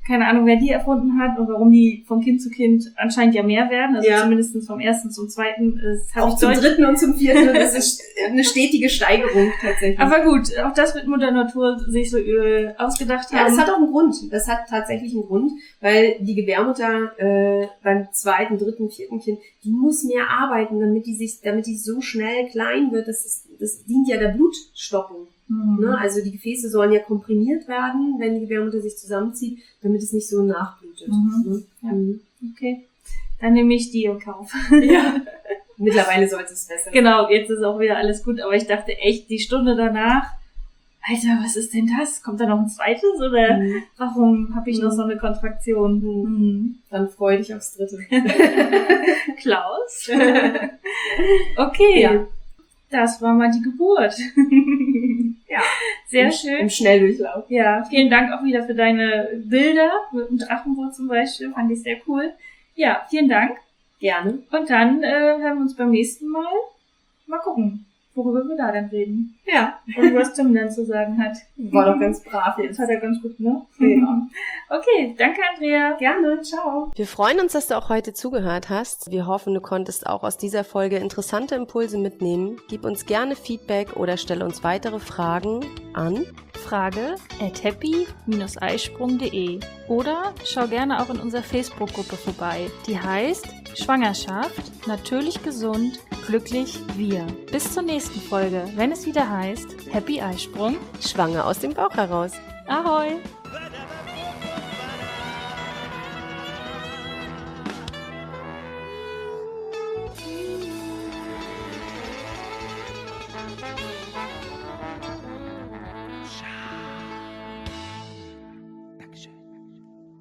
keine Ahnung, wer die erfunden hat und warum die von Kind zu Kind anscheinend ja mehr werden. Also Ja. zumindest vom ersten zum zweiten. Das hab Auch ich zum deutlich- dritten und zum vierten, das ist eine stetige Steigerung tatsächlich. Aber gut, auch das wird Mutter Natur sich so äh, ausgedacht Ja, haben. das hat auch einen Grund. Das hat tatsächlich einen Grund, weil die Gebärmutter äh, beim zweiten, dritten, vierten Kind, die muss mehr arbeiten, damit die sich, damit die so schnell klein wird. Das ist, das dient ja der Blutstoppung. Hm. Ne? Also die Gefäße sollen ja komprimiert werden, wenn die Gebärmutter sich zusammenzieht, damit es nicht so nachblutet. Mhm. Ne? Ja. Mhm. Okay, dann nehme ich die in Kauf. Ja. Mittlerweile sollte es besser sein. Genau, jetzt ist auch wieder alles gut, aber ich dachte echt, die Stunde danach, Alter, was ist denn das? Kommt da noch ein zweites oder Mhm. warum habe ich Mhm. noch so eine Kontraktion? Mhm. Dann freu dich aufs dritte. Klaus? Okay, Ja. das war mal die Geburt. Ja. Sehr Im, schön. Im Schnelldurchlauf. Ja, vielen Dank auch wieder für deine Bilder mit dem Drachenboot zum Beispiel, fand ich sehr cool. Ja, vielen Dank. Gerne. Und dann äh, hören wir uns beim nächsten Mal. Mal gucken, worüber wir da denn reden. Ja. Und was Tim dann zu sagen hat. War doch ganz brav Das jetzt. hat er ganz gut, ne? Ja. Okay, danke Andrea. Gerne. Ciao. Wir freuen uns, dass du auch heute zugehört hast. Wir hoffen, du konntest auch aus dieser Folge interessante Impulse mitnehmen. Gib uns gerne Feedback oder stelle uns weitere Fragen an Frage at happy Bindestrich eisprung punkt de oder schau gerne auch in unserer Facebook-Gruppe vorbei. Die heißt Schwangerschaft, natürlich gesund, glücklich wir. Bis zur nächsten Folge, wenn es wieder heißt Happy Eisprung. Schwanger aus dem Bauch heraus. Ahoi!